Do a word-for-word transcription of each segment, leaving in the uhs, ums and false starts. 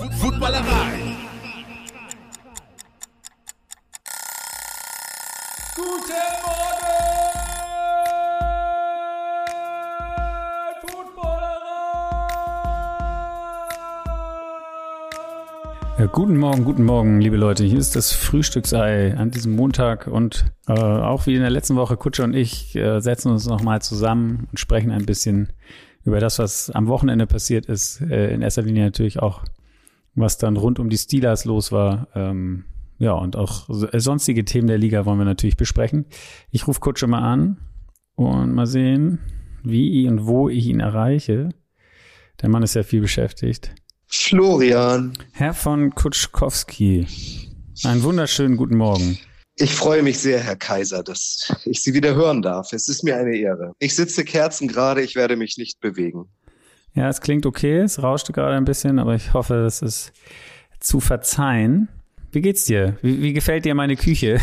Footballerei. Guten Morgen, Footballerei. Ja, guten Morgen, guten Morgen, liebe Leute. Hier ist das Frühstücksei an diesem Montag und äh, auch wie in der letzten Woche, Kutsche und ich äh, setzen uns nochmal zusammen und sprechen ein bisschen über das, was am Wochenende passiert ist. Äh, in erster Linie natürlich auch, was dann rund um die Steelers los war. Ähm, ja, und auch sonstige Themen der Liga wollen wir natürlich besprechen. Ich rufe Kutsche mal an und mal sehen, wie und wo ich ihn erreiche. Der Mann ist ja viel beschäftigt. Florian. Herr von Kutschkowski, einen wunderschönen guten Morgen. Ich freue mich sehr, Herr Kaiser, dass ich Sie wieder hören darf. Es ist mir eine Ehre. Ich sitze kerzengerade, ich werde mich nicht bewegen. Ja, es klingt okay, es rauschte gerade ein bisschen, aber ich hoffe, es ist zu verzeihen. Wie geht's dir? Wie, wie gefällt dir meine Küche?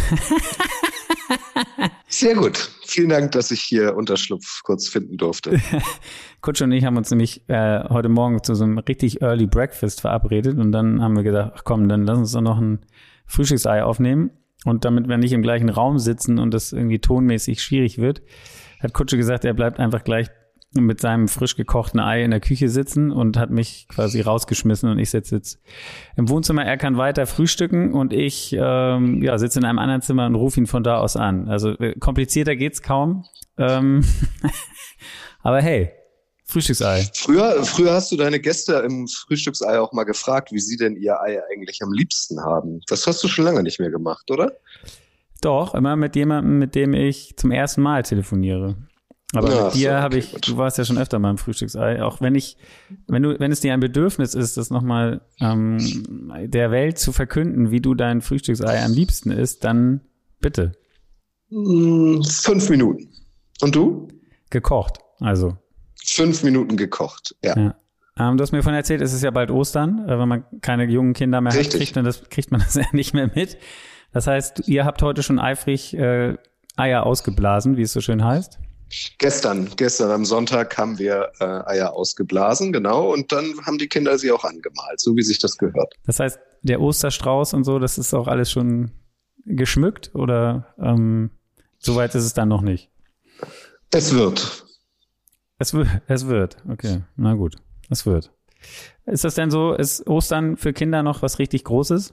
Sehr gut. Vielen Dank, dass ich hier Unterschlupf kurz finden durfte. Kutsch und ich haben uns nämlich äh, heute Morgen zu so einem richtig Early Breakfast verabredet und dann haben wir gedacht, ach komm, dann lass uns doch noch ein Frühstücksei aufnehmen. Und damit wir nicht im gleichen Raum sitzen und das irgendwie tonmäßig schwierig wird, hat Kutsche gesagt, er bleibt einfach gleich mit seinem frisch gekochten Ei in der Küche sitzen und hat mich quasi rausgeschmissen und ich sitze jetzt im Wohnzimmer. Er kann weiter frühstücken und ich ähm, ja, sitze in einem anderen Zimmer und rufe ihn von da aus an. Also äh, komplizierter geht's kaum. Ähm Aber hey, Frühstücksei. Früher, früher hast du deine Gäste im Frühstücksei auch mal gefragt, wie sie denn ihr Ei eigentlich am liebsten haben. Das hast du schon lange nicht mehr gemacht, oder? Doch, immer mit jemandem, mit dem ich zum ersten Mal telefoniere. Aber ja, mit dir so, okay, habe ich, gut. Du warst ja schon öfter mal im Frühstücksei, auch wenn ich, wenn du, wenn es dir ein Bedürfnis ist, das nochmal ähm, der Welt zu verkünden, wie du dein Frühstücksei am liebsten isst, dann bitte. Mm, fünf Minuten. Und du? Gekocht, also. Fünf Minuten gekocht, ja. ja. Ähm, du hast mir von erzählt, es ist ja bald Ostern, äh, wenn man keine jungen Kinder mehr Richtig. hat, kriegt man das, kriegt man das ja nicht mehr mit. Das heißt, ihr habt heute schon eifrig äh, Eier ausgeblasen, wie es so schön heißt. Gestern, gestern am Sonntag haben wir äh, Eier ausgeblasen, genau, und dann haben die Kinder sie auch angemalt, so wie sich das gehört. Das heißt, der Osterstrauß und so, das ist auch alles schon geschmückt oder ähm, soweit ist es dann noch nicht? Es wird. Es wird, es wird, okay, na gut, es wird. Ist das denn so, ist Ostern für Kinder noch was richtig Großes?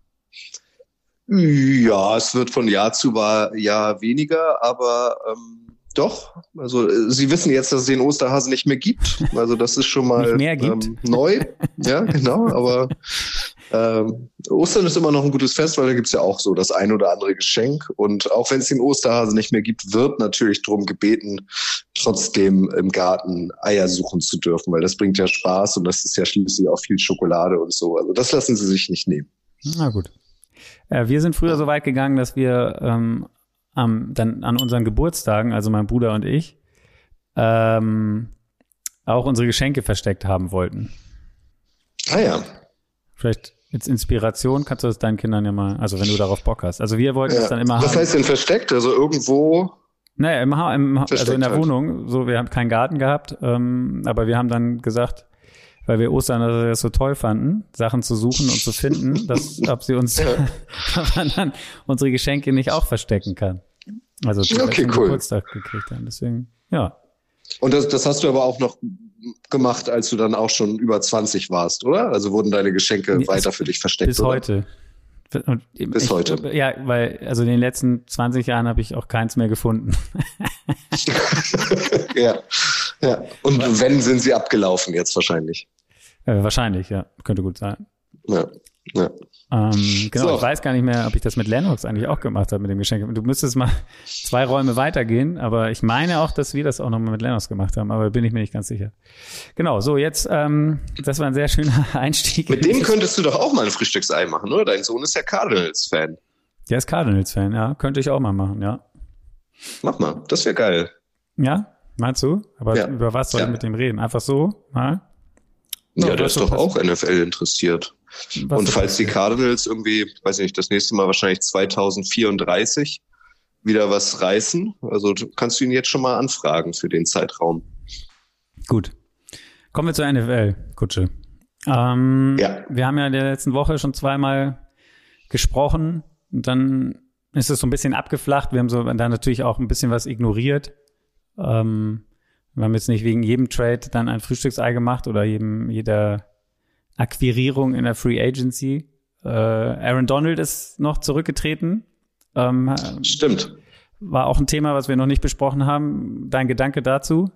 Ja, es wird von Jahr zu Jahr weniger, aber ähm, doch, also sie wissen jetzt, dass es den Osterhasen nicht mehr gibt. Also das ist schon mal nicht mehr gibt. Ähm, neu. Ja, genau, aber ähm, Ostern ist immer noch ein gutes Fest, weil da gibt's ja auch so das ein oder andere Geschenk. Und auch wenn es den Osterhasen nicht mehr gibt, wird natürlich darum gebeten, trotzdem im Garten Eier suchen zu dürfen, weil das bringt ja Spaß und das ist ja schließlich auch viel Schokolade und so. Also das lassen sie sich nicht nehmen. Na gut. Äh, wir sind früher so weit gegangen, dass wir ähm, am, dann an unseren Geburtstagen, also mein Bruder und ich, ähm, auch unsere Geschenke versteckt haben wollten. Ah ja. Vielleicht als Inspiration kannst du das deinen Kindern ja mal, also wenn du darauf Bock hast. Also wir wollten es ja. dann immer Was haben. Was heißt denn versteckt? Also irgendwo? Naja, im, ha- im, also in der halt. Wohnung. So, wir haben keinen Garten gehabt, ähm, aber wir haben dann gesagt, weil wir Ostern das so toll fanden, Sachen zu suchen und zu finden, dass ob sie uns ja. dann unsere Geschenke nicht auch verstecken kann. Also okay, zum cool. Geburtstag gekriegt haben. Deswegen, ja. Und das, das hast du aber auch noch gemacht, als du dann auch schon über zwanzig warst, oder? Also wurden deine Geschenke Nee, weiter für dich versteckt, bis oder? heute. Und Bis ich, heute. Ja, weil also in den letzten zwanzig Jahren habe ich auch keins mehr gefunden. ja, ja. Und Was? wenn, sind sie abgelaufen jetzt wahrscheinlich? Äh, wahrscheinlich, ja. Könnte gut sein. Ja, ja. Ähm, genau, so. Ich weiß gar nicht mehr, ob ich das mit Lennox eigentlich auch gemacht habe mit dem Geschenk. Du müsstest mal zwei Räume weitergehen, aber ich meine auch, dass wir das auch nochmal mit Lennox gemacht haben, aber bin ich mir nicht ganz sicher. Genau, so jetzt, ähm, das war ein sehr schöner Einstieg. Mit dem könntest du doch auch mal ein Frühstücksei machen, oder? Dein Sohn ist ja Cardinals-Fan. Der ist Cardinals-Fan, ja. Könnte ich auch mal machen, ja. Mach mal, das wäre geil. Ja, meinst du? Aber ja. über was soll ja. ich mit dem reden? Einfach so, mal? Ja, no, der ist doch passiert? Auch N F L interessiert. Was und falls die Cardinals irgendwie, weiß nicht, das nächste Mal wahrscheinlich zweitausendvierunddreißig wieder was reißen, also kannst du ihn jetzt schon mal anfragen für den Zeitraum. Gut. Kommen wir zur N F L, Kutsche. Ähm, ja. Wir haben ja in der letzten Woche schon zweimal gesprochen und dann ist es so ein bisschen abgeflacht. Wir haben so dann natürlich auch ein bisschen was ignoriert. Ähm, wir haben jetzt nicht wegen jedem Trade dann ein Frühstücksei gemacht oder jedem, jeder Akquirierung in der Free Agency. Äh, Aaron Donald ist noch zurückgetreten. Ähm, Stimmt. War auch ein Thema, was wir noch nicht besprochen haben. Dein Gedanke dazu?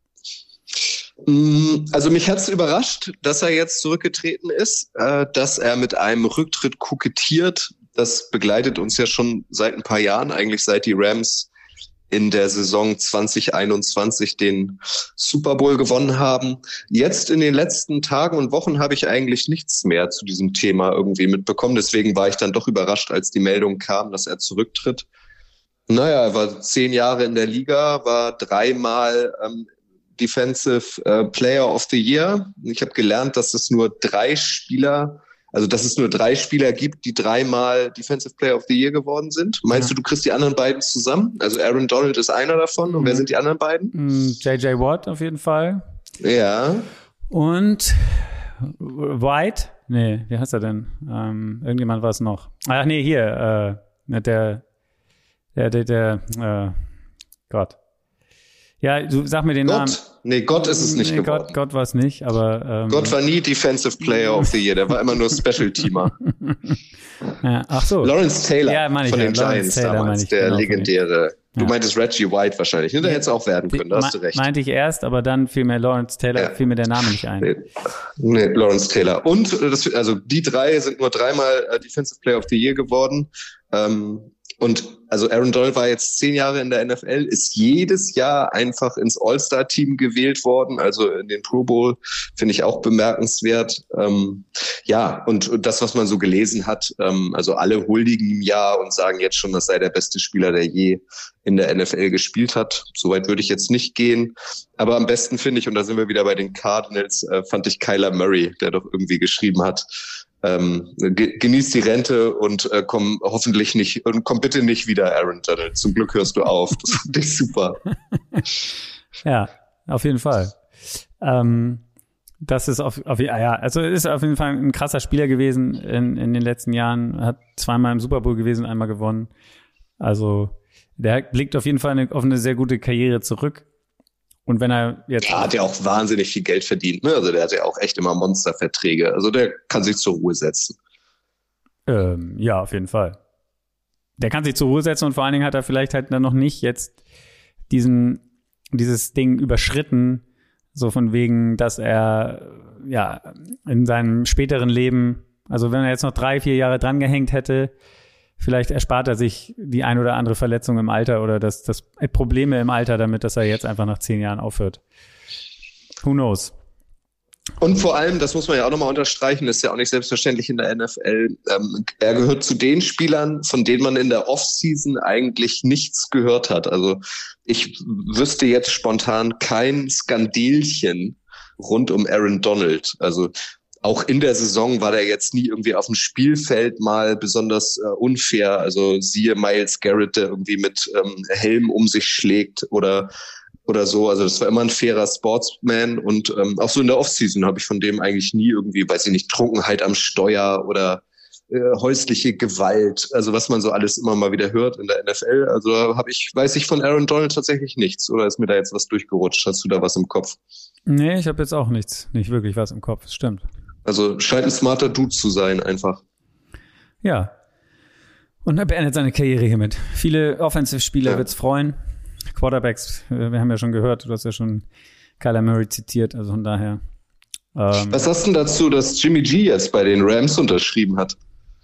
Also mich hat es überrascht, dass er jetzt zurückgetreten ist, äh, dass er mit einem Rücktritt kokettiert. Das begleitet uns ja schon seit ein paar Jahren, eigentlich seit die Rams in der Saison zwanzig einundzwanzig den Super Bowl gewonnen haben. Jetzt in den letzten Tagen und Wochen habe ich eigentlich nichts mehr zu diesem Thema irgendwie mitbekommen. Deswegen war ich dann doch überrascht, als die Meldung kam, dass er zurücktritt. Naja, er war zehn Jahre in der Liga, war dreimal ähm, Defensive äh, Player of the Year. Ich habe gelernt, dass es nur drei Spieler, also dass es nur drei Spieler gibt, die dreimal Defensive Player of the Year geworden sind. Meinst ja. du, du kriegst die anderen beiden zusammen? Also Aaron Donald ist einer davon. Und mhm. wer sind die anderen beiden? J J Watt auf jeden Fall. Ja. Und White? Nee, wie heißt er denn? Ähm, irgendjemand war es noch. Ach nee, hier, äh, der, der, der, der, äh, Gott. Ja, du sag mir den Gott. Namen. Nee, Gott ist es nicht nee, geworden. Gott, Gott war es nicht, aber ähm, Gott war nie Defensive Player of the Year, der war immer nur Special-Teamer. Ja, ach so. Lawrence Taylor ja, von ja. den Giants damals, der genau, legendäre. Du ja. meintest Reggie White wahrscheinlich, ne? Der hätte es auch werden können, da hast du recht. Meinte ich erst, aber dann fiel mir Lawrence Taylor, ja. fiel mir der Name nicht ein. Nee, nee Lawrence Taylor. Und das, also die drei sind nur dreimal äh, Defensive Player of the Year geworden. Ähm, Und also Aaron Donald war jetzt zehn Jahre in der N F L, ist jedes Jahr einfach ins All-Star-Team gewählt worden, also in den Pro Bowl, finde ich auch bemerkenswert. Ähm, ja, und, und das, was man so gelesen hat, ähm, also alle huldigen ihm ja und sagen jetzt schon, das sei der beste Spieler, der je in der N F L gespielt hat. Soweit würde ich jetzt nicht gehen. Aber am besten finde ich, und da sind wir wieder bei den Cardinals, äh, fand ich Kyler Murray, der doch irgendwie geschrieben hat, Ähm, ge- genieß die Rente und äh, komm hoffentlich nicht und komm bitte nicht wieder, Aaron Donald. Zum Glück hörst du auf. Das fand ich super. Ja, auf jeden Fall. Ähm, das ist auf, auf ja, also ist auf jeden Fall ein krasser Spieler gewesen in, in den letzten Jahren. Hat zweimal im Super Bowl gewesen, einmal gewonnen. Also der blickt auf jeden Fall eine, auf eine sehr gute Karriere zurück. Und wenn er jetzt. Er hat ja auch wahnsinnig viel Geld verdient, ne? Also der hat ja auch echt immer Monsterverträge. Also der kann sich zur Ruhe setzen. Ähm, ja, auf jeden Fall. Der kann sich zur Ruhe setzen und vor allen Dingen hat er vielleicht halt dann noch nicht jetzt diesen, dieses Ding überschritten, so von wegen, dass er ja in seinem späteren Leben, also wenn er jetzt noch drei, vier Jahre dran gehängt hätte, vielleicht erspart er sich die ein oder andere Verletzung im Alter oder das, das Probleme im Alter damit, dass er jetzt einfach nach zehn Jahren aufhört. Who knows? Und vor allem, das muss man ja auch nochmal unterstreichen, das ist ja auch nicht selbstverständlich in der N F L, ähm, er gehört zu den Spielern, von denen man in der Offseason eigentlich nichts gehört hat. Also ich wüsste jetzt spontan kein Skandelchen rund um Aaron Donald. Also auch in der Saison war der jetzt nie irgendwie auf dem Spielfeld mal besonders äh, unfair. Also siehe Myles Garrett, der irgendwie mit ähm, Helm um sich schlägt oder oder so. Also das war immer ein fairer Sportsman. Und ähm, auch so in der Offseason habe ich von dem eigentlich nie irgendwie, weiß ich nicht, Trunkenheit am Steuer oder äh, häusliche Gewalt. Also was man so alles immer mal wieder hört in der N F L. Also habe ich, weiß ich von Aaron Donald tatsächlich nichts. Oder ist mir da jetzt was durchgerutscht? Hast du da was im Kopf? Nee, ich habe jetzt auch nichts, nicht wirklich was im Kopf. Das stimmt. Also scheint ein smarter Dude zu sein, einfach. Ja. Und er beendet seine Karriere hiermit. Viele Offensive-Spieler ja. wird's freuen. Quarterbacks, wir haben ja schon gehört, du hast ja schon Kyler Murray zitiert, also von daher. Ähm, Was sagst du denn dazu, dass Jimmy G jetzt bei den Rams unterschrieben hat?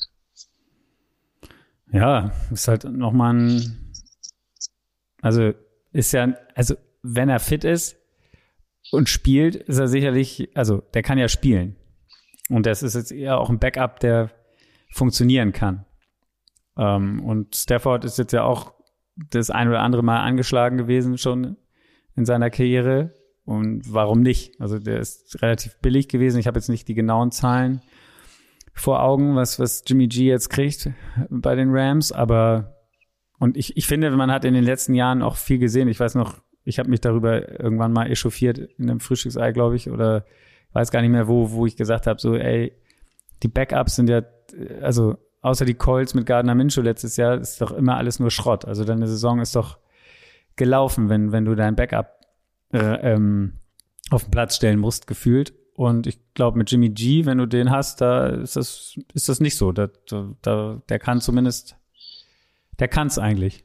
Ja, ist halt nochmal ein, also ist ja, also wenn er fit ist und spielt, ist er sicherlich, also der kann ja spielen. Und das ist jetzt eher auch ein Backup, der funktionieren kann. Ähm, und Stafford ist jetzt ja auch das ein oder andere Mal angeschlagen gewesen schon in seiner Karriere. Und warum nicht? Also der ist relativ billig gewesen. Ich habe jetzt nicht die genauen Zahlen vor Augen, was, was Jimmy G jetzt kriegt bei den Rams. Aber und ich, ich finde, man hat in den letzten Jahren auch viel gesehen. Ich weiß noch, ich habe mich darüber irgendwann mal echauffiert in einem Frühstücksei, glaube ich, oder weiß gar nicht mehr, wo, wo ich gesagt habe, so, ey, die Backups sind ja, also außer die Colts mit Gardner Minshew letztes Jahr, ist doch immer alles nur Schrott. Also deine Saison ist doch gelaufen, wenn, wenn du dein Backup äh, ähm, auf den Platz stellen musst, gefühlt. Und ich glaube, mit Jimmy G, wenn du den hast, da ist das, ist das nicht so. Da, da, der kann zumindest, der kann's eigentlich.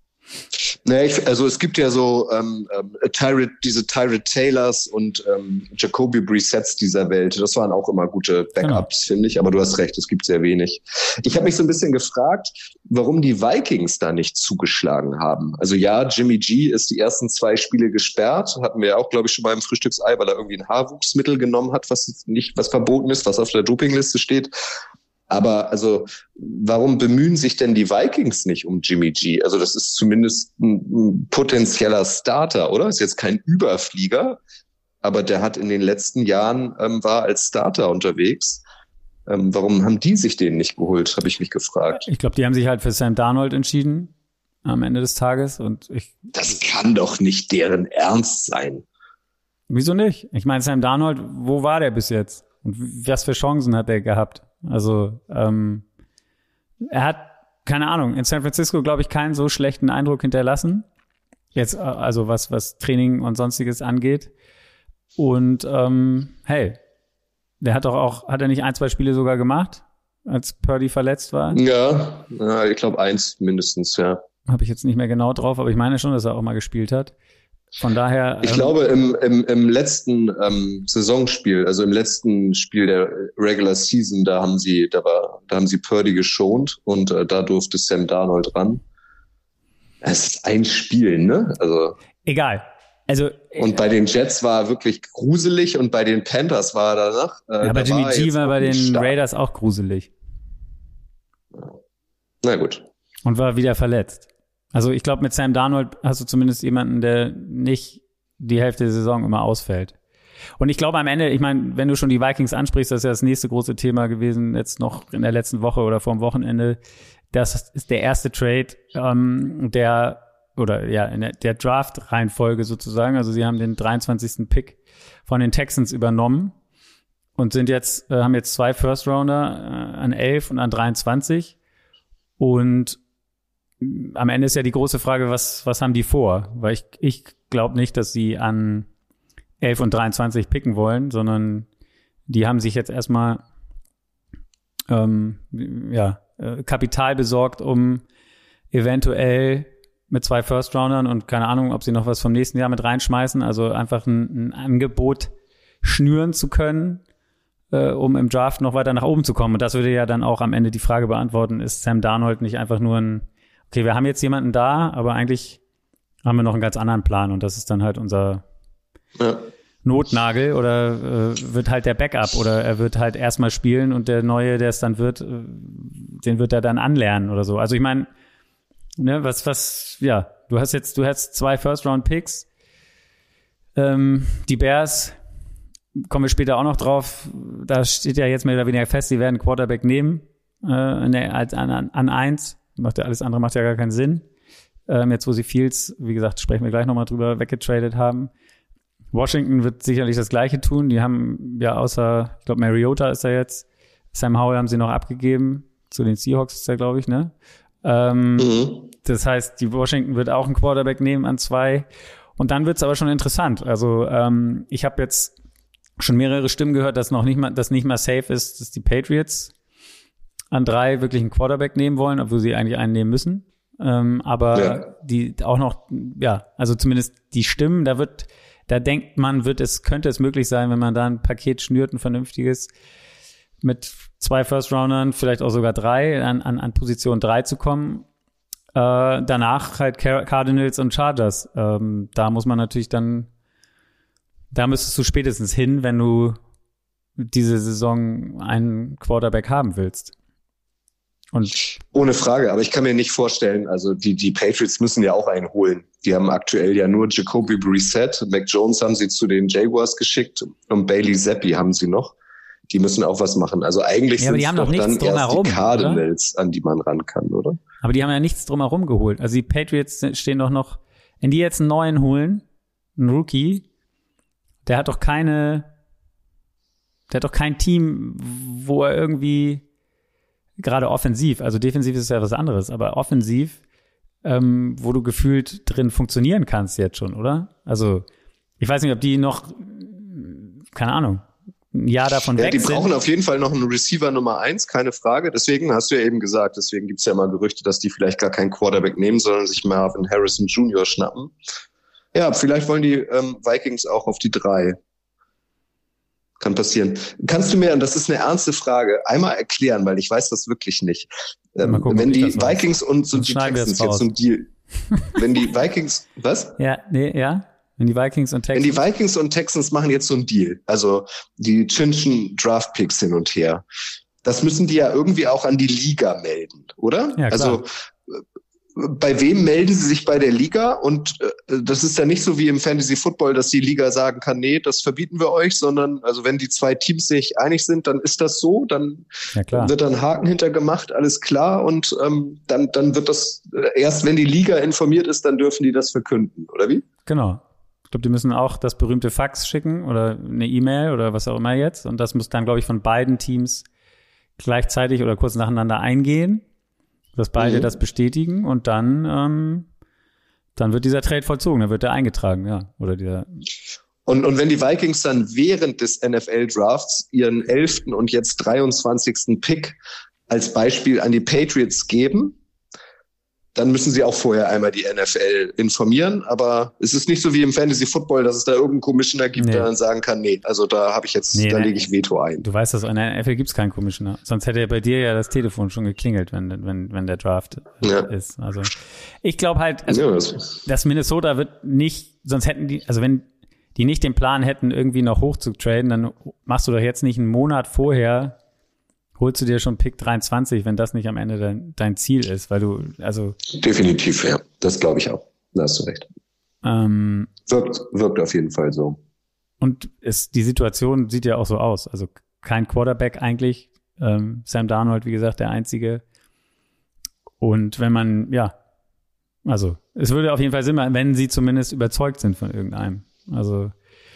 Naja, ich, also es gibt ja so ähm, ähm, Tyrod, diese Tyrod Taylors und ähm, Jacoby Brissetts dieser Welt. Das waren auch immer gute Backups, genau. Finde ich. Aber du hast recht, es gibt sehr wenig. Ich habe mich so ein bisschen gefragt, warum die Vikings da nicht zugeschlagen haben. Also ja, Jimmy G ist die ersten zwei Spiele gesperrt. Hatten wir ja auch, glaube ich, schon mal im Frühstücksei, weil er irgendwie ein Haarwuchsmittel genommen hat, was nicht, was verboten ist, was auf der Dopingliste steht. Aber also, warum bemühen sich denn die Vikings nicht um Jimmy G? Also das ist zumindest ein, ein potenzieller Starter, oder? Ist jetzt kein Überflieger, aber der hat in den letzten Jahren ähm, war als Starter unterwegs. Ähm, warum haben die sich den nicht geholt, habe ich mich gefragt. Ich glaube, die haben sich halt für Sam Darnold entschieden am Ende des Tages. Und ich das kann doch nicht deren Ernst sein. Wieso nicht? Ich meine, Sam Darnold, wo war der bis jetzt? Und was für Chancen hat er gehabt? Also, ähm, er hat, keine Ahnung, in San Francisco, glaube ich, keinen so schlechten Eindruck hinterlassen. Jetzt, also was, was Training und Sonstiges angeht. Und, ähm, hey, der hat doch auch, hat er nicht ein, zwei Spiele sogar gemacht, als Purdy verletzt war? Ja, ja ich glaube eins mindestens, ja. Habe ich jetzt nicht mehr genau drauf, aber ich meine schon, dass er auch mal gespielt hat. Von daher. Ich ähm, glaube, im, im, im letzten ähm, Saisonspiel, also im letzten Spiel der Regular Season, da haben sie, da war, da haben sie Purdy geschont und äh, da durfte Sam Darnold ran. Es ist ein Spiel, ne? Also. Egal. Also. Und bei den Jets war er wirklich gruselig und bei den Panthers war er danach. Äh, ja, aber da Jimmy war G war bei den stark. Raiders auch gruselig. Na gut. Und war wieder verletzt. Also ich glaube, mit Sam Darnold hast du zumindest jemanden, der nicht die Hälfte der Saison immer ausfällt. Und ich glaube am Ende, ich meine, wenn du schon die Vikings ansprichst, das ist ja das nächste große Thema gewesen, jetzt noch in der letzten Woche oder vor dem Wochenende. Das ist der erste Trade, ähm, der, oder ja, in der, der Draft-Reihenfolge sozusagen. Also sie haben den dreiundzwanzigsten Pick von den Texans übernommen und sind jetzt, äh, haben jetzt zwei First-Rounder äh, an elf und an dreiundzwanzig. Und am Ende ist ja die große Frage, was, was haben die vor? Weil ich, ich glaube nicht, dass sie an elf und dreiundzwanzig picken wollen, sondern die haben sich jetzt erstmal ähm, ja, äh, Kapital besorgt, um eventuell mit zwei First-Roundern und keine Ahnung, ob sie noch was vom nächsten Jahr mit reinschmeißen, also einfach ein, ein Angebot schnüren zu können, äh, um im Draft noch weiter nach oben zu kommen. Und das würde ja dann auch am Ende die Frage beantworten, ist Sam Darnold nicht einfach nur ein okay, wir haben jetzt jemanden da, aber eigentlich haben wir noch einen ganz anderen Plan und das ist dann halt unser ja. Notnagel oder äh, wird halt der Backup oder er wird halt erstmal spielen und der Neue, der es dann wird, äh, den wird er dann anlernen oder so. Also ich meine, ne, was, was, ja, du hast jetzt, du hast zwei First-Round-Picks. Ähm, die Bears, kommen wir später auch noch drauf, da steht ja jetzt mehr oder weniger fest, sie werden Quarterback nehmen äh, in der, als an, an, an eins. Macht ja alles andere macht ja gar keinen Sinn. Ähm, jetzt, wo sie Fields, wie gesagt, sprechen wir gleich nochmal drüber, weggetradet haben. Washington wird sicherlich das Gleiche tun. Die haben ja außer, ich glaube, Mariota ist da jetzt. Sam Howell haben sie noch abgegeben. Zu den Seahawks ist er, glaube ich, ne? Ähm, mhm. Das heißt, die Washington wird auch einen Quarterback nehmen an zwei. Und dann wird's aber schon interessant. Also ähm, ich habe jetzt schon mehrere Stimmen gehört, dass noch nicht mal, dass nicht mal safe ist, dass die Patriots an drei wirklich einen Quarterback nehmen wollen, obwohl sie eigentlich einen nehmen müssen. Ähm, aber ja. die auch noch, ja, also zumindest die Stimmen, da wird, da denkt man, wird es, könnte es möglich sein, wenn man da ein Paket schnürt, ein vernünftiges, mit zwei First-Roundern, vielleicht auch sogar drei, an, an, an Position drei zu kommen. Äh, danach halt Cardinals und Chargers. Ähm, da muss man natürlich dann, da müsstest du spätestens hin, wenn du diese Saison einen Quarterback haben willst. Und ohne Frage, aber ich kann mir nicht vorstellen, also die, die Patriots müssen ja auch einen holen. Die haben aktuell ja nur Jacoby Brissett, Mac Jones haben sie zu den Jaguars geschickt und Bailey Zappi haben sie noch. Die müssen auch was machen. Also eigentlich ja, sind es doch dann erst die Cardinals, oder? An die man ran kann, oder? Aber die haben ja nichts drumherum geholt. Also die Patriots stehen doch noch, wenn die jetzt einen neuen holen, einen Rookie, der hat doch keine der hat doch kein Team, wo er irgendwie gerade offensiv, also defensiv ist ja was anderes, aber offensiv, ähm, wo du gefühlt drin funktionieren kannst jetzt schon, oder? Also ich weiß nicht, ob die noch, keine Ahnung, ein Jahr davon ja, weg die sind. Die brauchen auf jeden Fall noch einen Receiver Nummer eins, keine Frage. Deswegen hast du ja eben gesagt, deswegen gibt's ja mal Gerüchte, dass die vielleicht gar keinen Quarterback nehmen, sondern sich Marvin Harrison Junior schnappen. Ja, vielleicht wollen die ähm, Vikings auch auf die drei. Kann passieren. Kannst du mir, und das ist eine ernste Frage, einmal erklären, weil ich weiß das wirklich nicht. Ähm, gucken, wenn die Vikings und so die Texans jetzt so ein Deal, wenn die Vikings, was? Ja, nee, ja. Wenn die Vikings und Texans. Wenn die Vikings und Texans machen jetzt so ein Deal, also die chinchen Draft-Picks hin und her, das müssen die ja irgendwie auch an die Liga melden, oder? Ja, klar. Also bei wem melden sie sich bei der Liga? Und äh, das ist ja nicht so wie im Fantasy Football, dass die Liga sagen kann, nee, das verbieten wir euch, sondern also wenn die zwei Teams sich einig sind, dann ist das so, dann ja, klar. wird dann Haken hintergemacht, alles klar, und ähm, dann dann wird das äh, erst, wenn die Liga informiert ist, dann dürfen die das verkünden, oder wie? Genau. Ich glaube, die müssen auch das berühmte Fax schicken oder eine E-Mail oder was auch immer jetzt, und das muss dann, glaube ich, von beiden Teams gleichzeitig oder kurz nacheinander eingehen, dass beide mhm. das bestätigen, und dann ähm, dann wird dieser Trade vollzogen, dann wird der eingetragen, ja, oder dieser. Und und wenn die Vikings dann während des N F L-Drafts ihren elften und jetzt dreiundzwanzigsten Pick als Beispiel an die Patriots geben, dann müssen sie auch vorher einmal die N F L informieren, aber es ist nicht so wie im Fantasy Football, dass es da irgendeinen Commissioner gibt, nee. der dann sagen kann, nee, also da habe ich jetzt, nee, da lege ich Veto ein. Du weißt, dass in der N F L gibt es keinen Commissioner, sonst hätte ja bei dir ja das Telefon schon geklingelt, wenn wenn wenn der Draft ja. ist. Also ich glaube halt, also, ja, das dass Minnesota wird nicht, sonst hätten die, also wenn die nicht den Plan hätten, irgendwie noch hoch zu traden, dann machst du doch jetzt nicht einen Monat vorher, holst du dir schon Pick dreiundzwanzig, wenn das nicht am Ende dein, dein Ziel ist, weil du, also. Definitiv, ja. Das glaube ich auch. Da hast du recht. Ähm, wirkt, wirkt auf jeden Fall so. Und es, die Situation sieht ja auch so aus. Also kein Quarterback eigentlich. Ähm, Sam Darnold, wie gesagt, der Einzige. Und wenn man, ja, also es würde auf jeden Fall Sinn machen, wenn sie zumindest überzeugt sind von irgendeinem. Also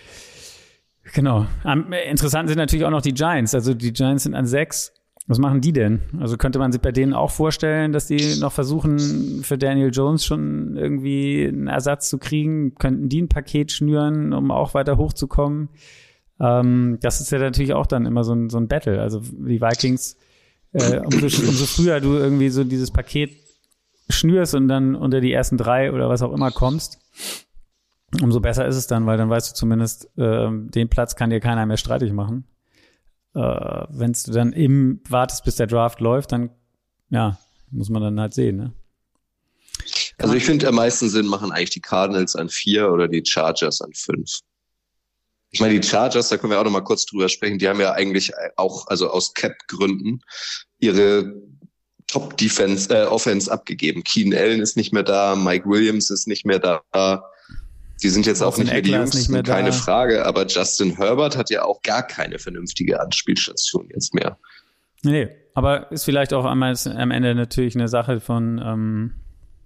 genau. Um, interessant sind natürlich auch noch die Giants. Also die Giants sind an sechs. Was machen die denn? Also könnte man sich bei denen auch vorstellen, dass die noch versuchen, für Daniel Jones schon irgendwie einen Ersatz zu kriegen? Könnten die ein Paket schnüren, um auch weiter hochzukommen? Ähm, das ist ja natürlich auch dann immer so ein, so ein Battle. Also die Vikings, äh, umso, umso früher du irgendwie so dieses Paket schnürst und dann unter die ersten drei oder was auch immer kommst, umso besser ist es dann, weil dann weißt du zumindest, äh, den Platz kann dir keiner mehr streitig machen. Äh, wenn du dann eben wartest, bis der Draft läuft, dann, ja, muss man dann halt sehen, ne? Also ich finde, am meisten Sinn machen eigentlich die Cardinals an vier oder die Chargers an fünf. Ich meine, die Chargers, da können wir auch noch mal kurz drüber sprechen, die haben ja eigentlich auch, also aus Cap-Gründen, ihre Top-Defense, äh, Offense abgegeben. Keenan Allen ist nicht mehr da, Mike Williams ist nicht mehr da. Die sind jetzt auch nicht mehr die Jüngsten, keine Frage, aber Justin Herbert hat ja auch gar keine vernünftige Anspielstation jetzt mehr. Nee, aber ist vielleicht auch einmal am Ende natürlich eine Sache von ähm,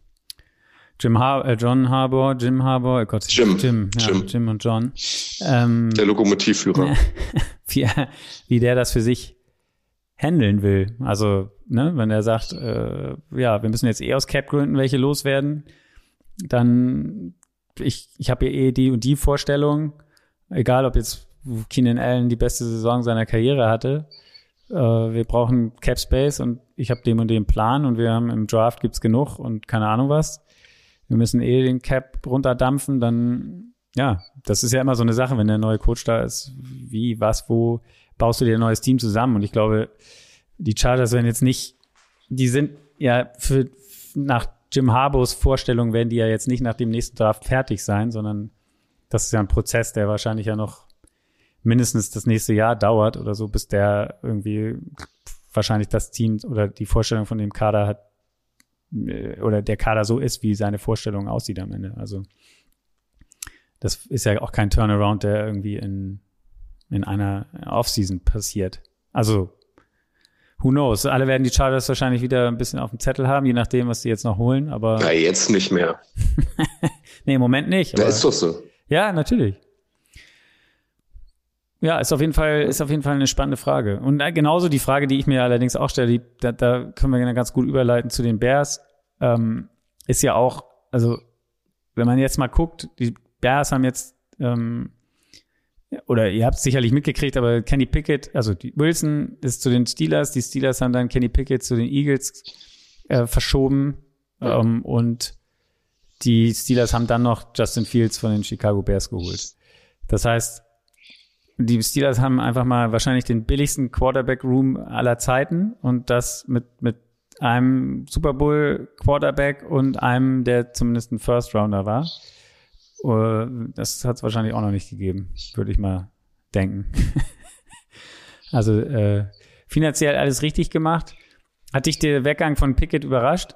Jim Har- äh, John Harbaugh, Jim Harbaugh, oh Gott, Jim, Jim, ja, Jim. Jim und John. Ähm, der Lokomotivführer. wie, wie der das für sich handeln will. Also, ne, wenn er sagt, äh, ja, wir müssen jetzt eh aus Cap-Gründen welche loswerden, dann ich, ich habe ja eh die und die Vorstellung, egal ob jetzt Keenan Allen die beste Saison seiner Karriere hatte, äh, wir brauchen Cap Space und ich habe den und den Plan und wir haben im Draft gibt's genug und keine Ahnung was. Wir müssen eh den Cap runterdampfen, dann, ja, das ist ja immer so eine Sache, wenn der neue Coach da ist, wie, was, wo baust du dir ein neues Team zusammen? Und ich glaube, die Chargers werden jetzt nicht, die sind ja für nach Jim Harbaughs Vorstellung werden die ja jetzt nicht nach dem nächsten Draft fertig sein, sondern das ist ja ein Prozess, der wahrscheinlich ja noch mindestens das nächste Jahr dauert oder so, bis der irgendwie wahrscheinlich das Team oder die Vorstellung von dem Kader hat oder der Kader so ist, wie seine Vorstellung aussieht am Ende. Also das ist ja auch kein Turnaround, der irgendwie in, in einer Offseason passiert. Also who knows? Alle werden die Chargers wahrscheinlich wieder ein bisschen auf dem Zettel haben, je nachdem, was sie jetzt noch holen, aber. Ja, jetzt nicht mehr. Nee, im Moment nicht. Aber, ja, ist doch so. Ja, natürlich. Ja, ist auf jeden Fall, ist auf jeden Fall eine spannende Frage. Und genauso die Frage, die ich mir allerdings auch stelle, die, da, da können wir ganz gut überleiten zu den Bears, ähm, ist ja auch, also, wenn man jetzt mal guckt, die Bears haben jetzt, ähm, oder ihr habt es sicherlich mitgekriegt, aber Kenny Pickett, also die Wilson ist zu den Steelers, die Steelers haben dann Kenny Pickett zu den Eagles äh, verschoben, ja. ähm, und die Steelers haben dann noch Justin Fields von den Chicago Bears geholt. Das heißt, die Steelers haben einfach mal wahrscheinlich den billigsten Quarterback-Room aller Zeiten und das mit mit einem Super Bowl-Quarterback und einem, der zumindest ein First-Rounder war. Das hat es wahrscheinlich auch noch nicht gegeben, würde ich mal denken. Also äh, finanziell alles richtig gemacht. Hat dich der Weggang von Pickett überrascht?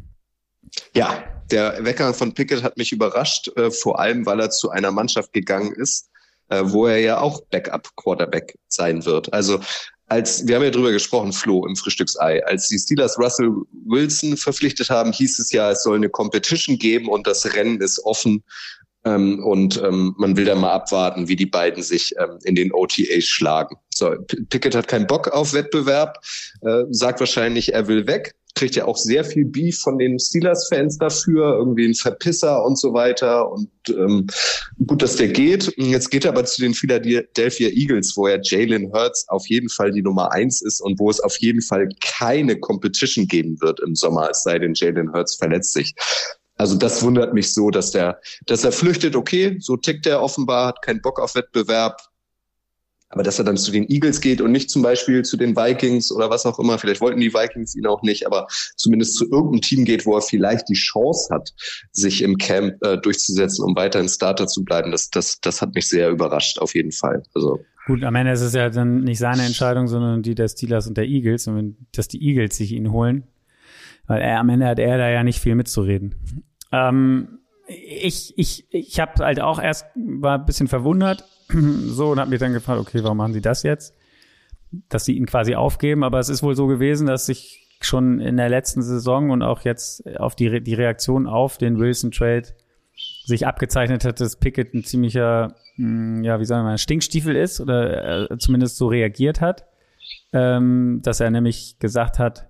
Ja, der Weggang von Pickett hat mich überrascht, äh, vor allem, weil er zu einer Mannschaft gegangen ist, äh, wo er ja auch Backup-Quarterback sein wird. Also als wir haben ja drüber gesprochen, Flo, im Frühstücksei. Als die Steelers Russell Wilson verpflichtet haben, hieß es ja, es soll eine Competition geben und das Rennen ist offen. Ähm, und ähm, man will da mal abwarten, wie die beiden sich ähm, in den O T As schlagen. So, P- Pickett hat keinen Bock auf Wettbewerb, äh, sagt wahrscheinlich, er will weg. Kriegt ja auch sehr viel Beef von den Steelers-Fans dafür, irgendwie ein Verpisser und so weiter. Und ähm, gut, dass der geht. Jetzt geht er aber zu den Philadelphia Eagles, wo ja Jalen Hurts auf jeden Fall die Nummer eins ist und wo es auf jeden Fall keine Competition geben wird im Sommer, es sei denn, Jalen Hurts verletzt sich. Also das wundert mich so, dass der, dass er flüchtet, okay, so tickt er offenbar, hat keinen Bock auf Wettbewerb. Aber dass er dann zu den Eagles geht und nicht zum Beispiel zu den Vikings oder was auch immer, vielleicht wollten die Vikings ihn auch nicht, aber zumindest zu irgendeinem Team geht, wo er vielleicht die Chance hat, sich im Camp äh, durchzusetzen, um weiterhin Starter zu bleiben, das, das, das hat mich sehr überrascht, auf jeden Fall. Also gut, am Ende ist es ja dann nicht seine Entscheidung, sondern die der Steelers und der Eagles, und wenn, dass die Eagles sich ihn holen, weil er am Ende hat er da ja nicht viel mitzureden. Ähm, ich ich ich habe halt auch erst, war ein bisschen verwundert, so, und habe mich dann gefragt, okay, warum machen sie das jetzt? Dass sie ihn quasi aufgeben, aber es ist wohl so gewesen, dass sich schon in der letzten Saison und auch jetzt auf die, Re- die Reaktion auf den Wilson-Trade sich abgezeichnet hat, dass Pickett ein ziemlicher, mh, ja, wie sagen wir mal, Stinkstiefel ist oder äh, zumindest so reagiert hat, ähm, dass er nämlich gesagt hat,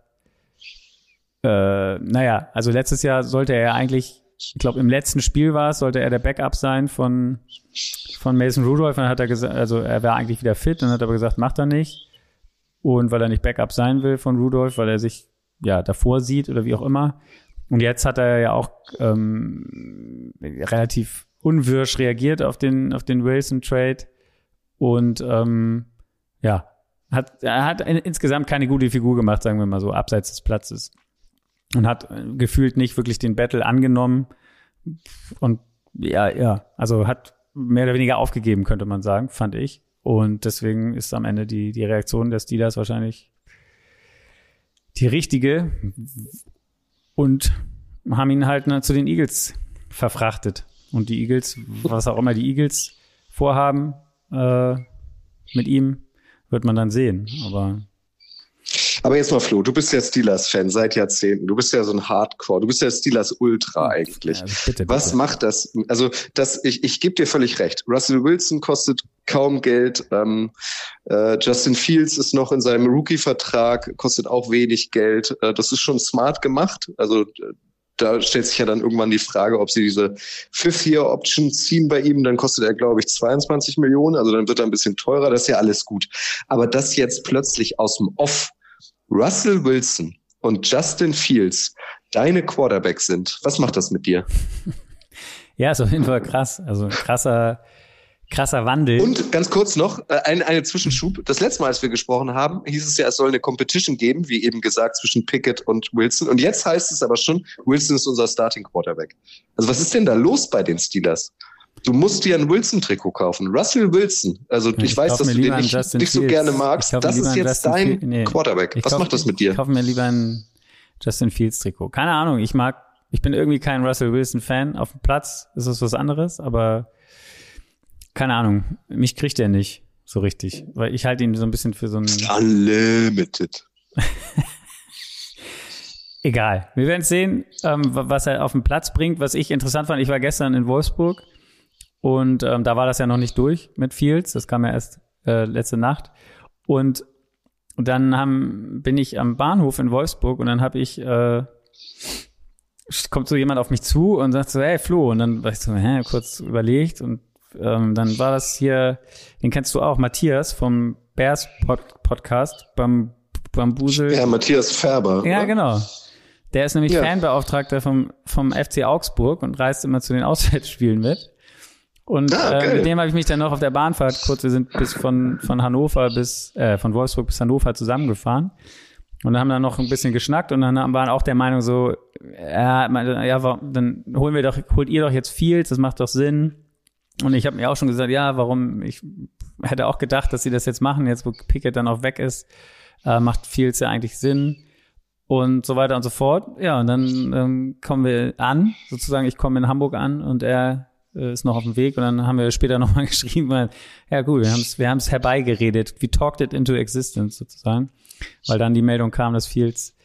äh, naja, also letztes Jahr sollte er eigentlich, ich glaube, im letzten Spiel war es, sollte er der Backup sein von, von Mason Rudolph. Dann hat er gesagt, also er wäre eigentlich wieder fit, dann hat er aber gesagt, macht er nicht. Und weil er nicht Backup sein will von Rudolph, weil er sich ja davor sieht oder wie auch immer. Und jetzt hat er ja auch ähm, relativ unwirsch reagiert auf den, auf den Wilson-Trade. Und ähm, ja, hat, er hat insgesamt keine gute Figur gemacht, sagen wir mal so, abseits des Platzes. Und hat gefühlt nicht wirklich den Battle angenommen und ja, ja, also hat mehr oder weniger aufgegeben, könnte man sagen, fand ich. Und deswegen ist am Ende die, die Reaktion der Steelers wahrscheinlich die richtige und haben ihn halt ne, zu den Eagles verfrachtet. Und die Eagles, was auch immer die Eagles vorhaben äh, mit ihm, wird man dann sehen, aber Aber jetzt mal, Flo, du bist ja Steelers-Fan seit Jahrzehnten. Du bist ja so ein Hardcore. Du bist ja Steelers-Ultra eigentlich. Ja, bitte, bitte. Was macht das? Also, das, ich, ich gebe dir völlig recht. Russell Wilson kostet kaum Geld. Ähm, äh, Justin Fields ist noch in seinem Rookie-Vertrag, kostet auch wenig Geld. Äh, das ist schon smart gemacht. Also, da stellt sich ja dann irgendwann die Frage, ob sie diese Fifth-Year-Option ziehen bei ihm. Dann kostet er, glaube ich, zweiundzwanzig Millionen. Also dann wird er ein bisschen teurer. Das ist ja alles gut. Aber das jetzt plötzlich aus dem Off Russell Wilson und Justin Fields deine Quarterbacks sind, was macht das mit dir? Ja, ist auf jeden Fall krass. Also krasser, krasser Wandel. Und ganz kurz noch, ein, eine Zwischenschub. Das letzte Mal, als wir gesprochen haben, hieß es ja, es soll eine Competition geben, wie eben gesagt, zwischen Pickett und Wilson. Und jetzt heißt es aber schon, Wilson ist unser Starting Quarterback. Also was ist denn da los bei den Steelers? Du musst dir ein Wilson-Trikot kaufen. Russell Wilson, also ich, ich weiß, dass du den nicht, nicht so gerne magst. Das ist jetzt Justin dein Field, nee, Quarterback. Was kauf, macht das mit dir? Ich kaufe mir lieber ein Justin Fields-Trikot. Keine Ahnung, ich mag, ich bin irgendwie kein Russell Wilson-Fan. Auf dem Platz ist es was anderes, aber keine Ahnung, mich kriegt er nicht so richtig. Weil ich halte ihn so ein bisschen für so ein Unlimited. Egal, wir werden sehen, ähm, was er auf den Platz bringt. Was ich interessant fand, ich war gestern in Wolfsburg. Und ähm, da war das ja noch nicht durch mit Fields. Das kam ja erst äh, letzte Nacht. Und dann haben, bin ich am Bahnhof in Wolfsburg und dann habe ich, äh, kommt so jemand auf mich zu und sagt so, hey Flo, und dann war ich so, hä, kurz überlegt und ähm, dann war das hier, den kennst du auch, Matthias vom Bears Pod- Podcast, beim Bambusel. Ja, Matthias Färber. Ja, oder? Genau. Der ist nämlich Ja. Fanbeauftragter vom, vom F C Augsburg und reist immer zu den Auswärtsspielen mit. Und Ah, äh, geil. mit dem habe ich mich dann noch auf der Bahnfahrt kurz, wir sind bis von, von Hannover bis, äh, von Wolfsburg bis Hannover zusammengefahren. Und dann haben wir noch ein bisschen geschnackt und dann waren auch der Meinung so, ja, ja, warum- dann holen wir doch, holt ihr doch jetzt Fields, das macht doch Sinn. Und ich habe mir auch schon gesagt, ja, warum, ich hätte auch gedacht, dass sie das jetzt machen, jetzt wo Pickett dann auch weg ist, äh, macht Fields ja eigentlich Sinn. Und so weiter und so fort. Ja, und dann ähm, kommen wir an, sozusagen, ich komme in Hamburg an und er äh, ist noch auf dem Weg und dann haben wir später nochmal geschrieben, weil, ja gut, wir haben es wir haben's herbeigeredet, we talked it into existence sozusagen, weil dann die Meldung kam, dass Fields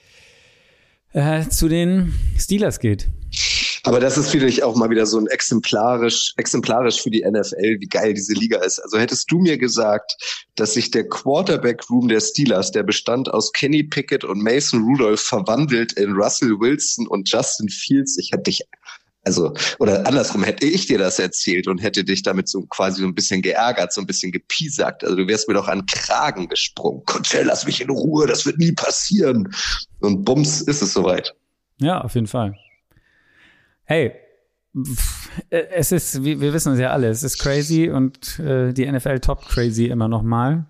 äh, zu den Steelers geht. Aber das ist, finde ich, auch mal wieder so ein exemplarisch, exemplarisch für die N F L, wie geil diese Liga ist. Also hättest du mir gesagt, dass sich der Quarterback-Room der Steelers, der bestand aus Kenny Pickett und Mason Rudolph, verwandelt in Russell Wilson und Justin Fields, ich hätte dich, also, oder andersrum, hätte ich dir das erzählt und hätte dich damit so quasi so ein bisschen geärgert, so ein bisschen gepiesackt. Also du wärst mir doch an den Kragen gesprungen. Coachell, lass mich in Ruhe, das wird nie passieren. Und bums, ist es soweit. Ja, auf jeden Fall. Hey, pff, es ist, wir wir wissen es ja alle, es ist crazy und äh, die N F L toppt crazy immer noch mal.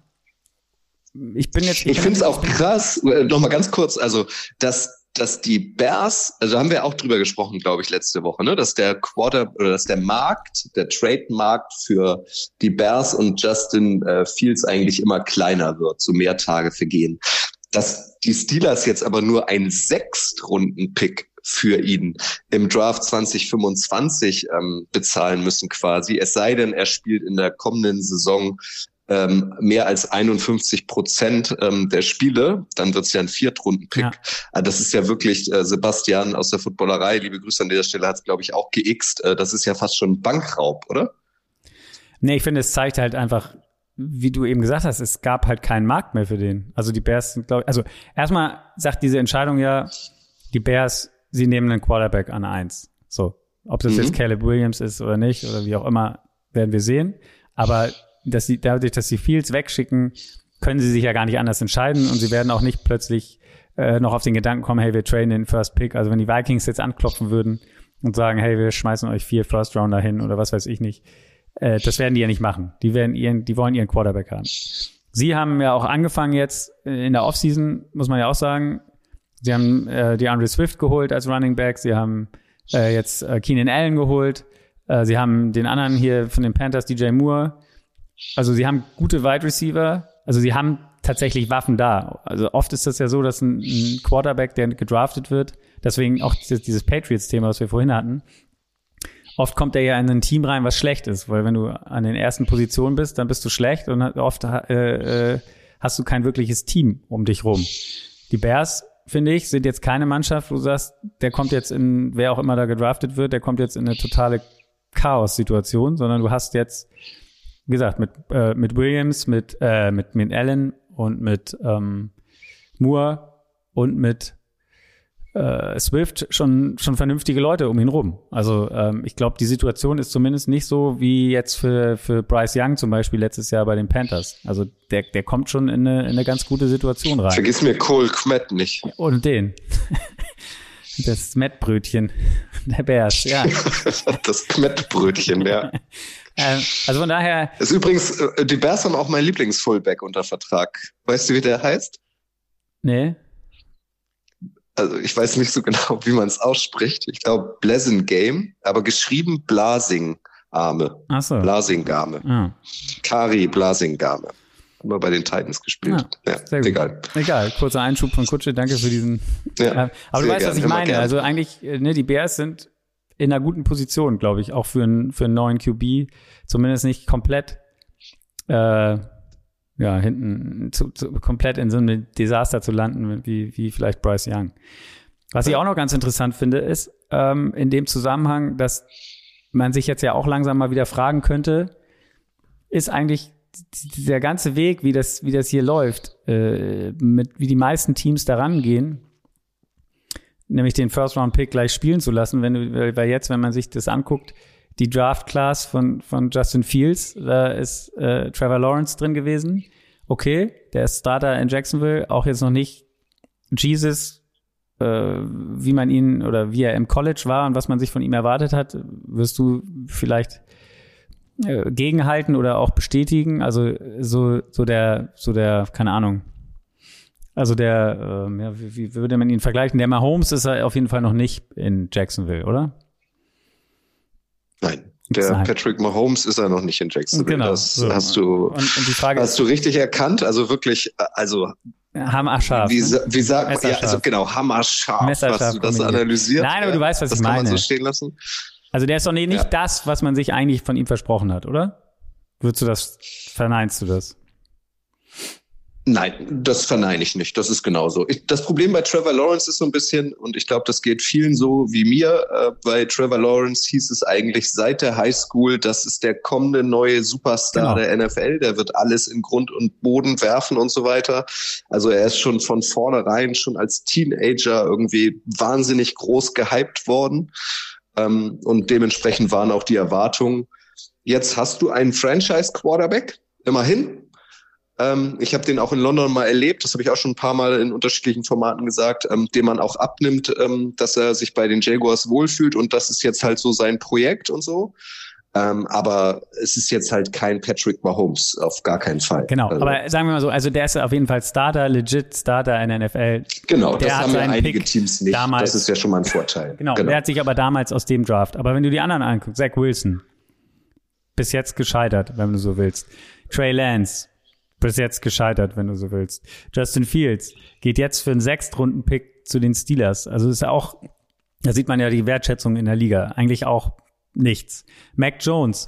Ich bin jetzt... Ich finde es auch krass, äh, nochmal ganz kurz, also, dass, dass die Bears, also haben wir auch drüber gesprochen, glaube ich, letzte Woche, ne, dass der Quarter, oder dass der Markt, der Trade-Markt für die Bears und Justin äh, Fields eigentlich immer kleiner wird, so mehr Tage vergehen. Dass die Steelers jetzt aber nur ein Sechstrunden-Pick für ihn im Draft zwanzig fünfundzwanzig ähm, bezahlen müssen quasi. Es sei denn, er spielt in der kommenden Saison ähm, mehr als einundfünfzig Prozent ähm, der Spiele, dann wird's ja ein Viertrunden-Pick. Ja. Also das ist ja wirklich, äh, Sebastian aus der Footballerei, liebe Grüße an dieser Stelle, hat's glaube ich auch geixt. Äh, das ist ja fast schon Bankraub, oder? Nee, ich finde, es zeigt halt einfach, wie du eben gesagt hast, es gab halt keinen Markt mehr für den. Also die Bears sind, glaube ich, also erstmal sagt diese Entscheidung ja, die Bears, sie nehmen einen Quarterback an eins. So, ob das Mhm. jetzt Caleb Williams ist oder nicht oder wie auch immer, werden wir sehen. Aber dass sie, dadurch, dass sie Fields wegschicken, können sie sich ja gar nicht anders entscheiden und sie werden auch nicht plötzlich äh, noch auf den Gedanken kommen, hey, wir traden den First Pick. Also wenn die Vikings jetzt anklopfen würden und sagen, hey, wir schmeißen euch vier First Rounder hin oder was weiß ich nicht, äh, das werden die ja nicht machen. Die werden ihren, die wollen ihren Quarterback haben. Sie haben ja auch angefangen jetzt in der Offseason, muss man ja auch sagen. Sie haben äh, DeAndre Swift geholt als Running Back. Sie haben äh, jetzt äh, Keenan Allen geholt. Äh, sie haben den anderen hier von den Panthers, D J Moore. Also sie haben gute Wide Receiver. Also sie haben tatsächlich Waffen da. Also oft ist das ja so, dass ein, ein Quarterback, der gedraftet wird, deswegen auch dieses, dieses Patriots-Thema, was wir vorhin hatten, oft kommt er ja in ein Team rein, was schlecht ist. Weil wenn du an den ersten Positionen bist, dann bist du schlecht und oft äh, äh, hast du kein wirkliches Team um dich rum. Die Bears, finde ich, sind jetzt keine Mannschaft, wo du sagst, der kommt jetzt in, wer auch immer da gedraftet wird, der kommt jetzt in eine totale Chaos-Situation, sondern du hast jetzt, wie gesagt, mit äh, mit Williams, mit äh, mit mit Allen und mit ähm, Moore und mit äh, Swift schon schon vernünftige Leute um ihn rum. Also ähm, ich glaube, die Situation ist zumindest nicht so wie jetzt für für Bryce Young zum Beispiel letztes Jahr bei den Panthers. Also der der kommt schon in eine in eine ganz gute Situation rein. Vergiss mir Cole Kmet nicht. Und den. Das Mettbrötchen der Bears, ja. Das Kmet-Brötchen, ja. ähm, also von daher. Das ist übrigens, äh, die Bears haben auch meinen Lieblings-Fullback unter Vertrag. Weißt du, wie der heißt? Nee. Also ich weiß nicht so genau, wie man es ausspricht. Ich glaube Blasingame, aber geschrieben Blasingame. Ach so. Blasingame. Ah. Kari Blasingame. Haben wir bei den Titans gespielt. Ja, Ja, sehr gut. egal. Egal, kurzer Einschub von Kutsche, danke für diesen. Ja, äh, aber du sehr weißt, was gern, ich immer meine. gern. Also eigentlich, äh, ne, die Bears sind in einer guten Position, glaube ich, auch für einen für einen neuen Q B. Zumindest nicht komplett äh, ja, hinten zu, zu, komplett in so einem Desaster zu landen, wie, wie vielleicht Bryce Young. Was ich auch noch ganz interessant finde, ist ähm, in dem Zusammenhang, dass man sich jetzt ja auch langsam mal wieder fragen könnte, ist eigentlich dieser ganze Weg, wie das, wie das hier läuft, äh, mit, wie die meisten Teams da rangehen, nämlich den First-Round-Pick gleich spielen zu lassen, wenn du, weil jetzt, wenn man sich das anguckt, die Draft-Class von, von Justin Fields, da ist äh, Trevor Lawrence drin gewesen. Okay, der ist Starter in Jacksonville, auch jetzt noch nicht Jesus, äh, wie man ihn oder wie er im College war und was man sich von ihm erwartet hat, wirst du vielleicht äh, gegenhalten oder auch bestätigen. Also so, so der, so der, keine Ahnung, also der, äh, ja, wie, wie würde man ihn vergleichen? Der Mahomes ist er auf jeden Fall noch nicht in Jacksonville, oder? Nein, der Nein. Patrick Mahomes ist er noch nicht in Jacksonville. Genau, das so. hast du, und, und die Frage hast du richtig erkannt. Also wirklich, also hammerscharf. Wie, ne? wie sagt ja, also genau, hammerscharf, Messerscharf was du das kombiniert. analysiert. Nein, aber ja, du weißt, was das ich meine. Das kann man so stehen lassen. Also der ist doch nicht, nicht ja. das, was man sich eigentlich von ihm versprochen hat, oder? Würdest du das, verneinst du das? Nein, das verneine ich nicht. Das ist genauso. Ich, das Problem bei Trevor Lawrence ist so ein bisschen, und ich glaube, das geht vielen so wie mir, äh, bei Trevor Lawrence hieß es eigentlich seit der Highschool, das ist der kommende neue Superstar genau. der N F L, der wird alles in Grund und Boden werfen und so weiter. Also er ist schon von vornherein, schon als Teenager irgendwie wahnsinnig groß gehypt worden. Ähm, und dementsprechend waren auch die Erwartungen. Jetzt hast du einen Franchise-Quarterback, immerhin. Ähm, ich habe den auch in London mal erlebt, das habe ich auch schon ein paar Mal in unterschiedlichen Formaten gesagt, ähm, dem man auch abnimmt, ähm, dass er sich bei den Jaguars wohlfühlt und das ist jetzt halt so sein Projekt und so. Ähm, aber es ist jetzt halt kein Patrick Mahomes, auf gar keinen Fall. Genau, also, aber sagen wir mal so, also der ist auf jeden Fall Starter, legit Starter in der N F L. Genau, der das haben ja einige Pick Teams nicht, damals, das ist ja schon mal ein Vorteil. Genau, genau, der hat sich aber damals aus dem Draft, aber wenn du die anderen anguckst, Zach Wilson, bis jetzt gescheitert, wenn du so willst. Trey Lance, bis jetzt gescheitert, wenn du so willst. Justin Fields geht jetzt für einen Sechstrunden-Pick zu den Steelers. Also ist ja auch, da sieht man ja die Wertschätzung in der Liga. Eigentlich auch nichts. Mac Jones,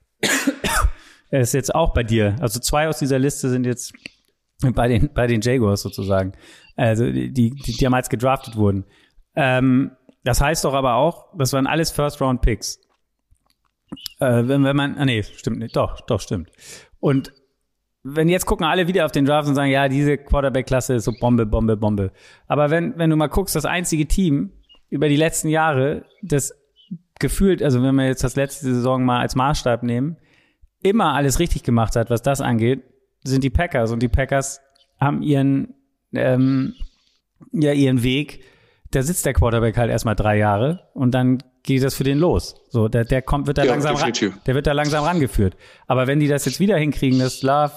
er ist jetzt auch bei dir. Also zwei aus dieser Liste sind jetzt bei den, bei den Jaguars sozusagen. Also die, die, die damals gedraftet wurden. Ähm, das heißt doch aber auch, das waren alles First-Round-Picks. Äh, wenn, wenn man, ah nee, stimmt nicht. Doch, doch, stimmt. Und wenn jetzt gucken alle wieder auf den Draft und sagen, ja, diese Quarterback-Klasse ist so Bombe, Bombe, Bombe. Aber wenn, wenn du mal guckst, das einzige Team über die letzten Jahre, das gefühlt, also wenn wir jetzt das letzte Saison mal als Maßstab nehmen, immer alles richtig gemacht hat, was das angeht, sind die Packers. Und die Packers haben ihren, ähm, ja, ihren Weg. Da sitzt der Quarterback halt erstmal drei Jahre und dann geht das für den los. So, der, der kommt, wird da ja, langsam ran, der wird da langsam rangeführt. Aber wenn die das jetzt wieder hinkriegen, dass Love,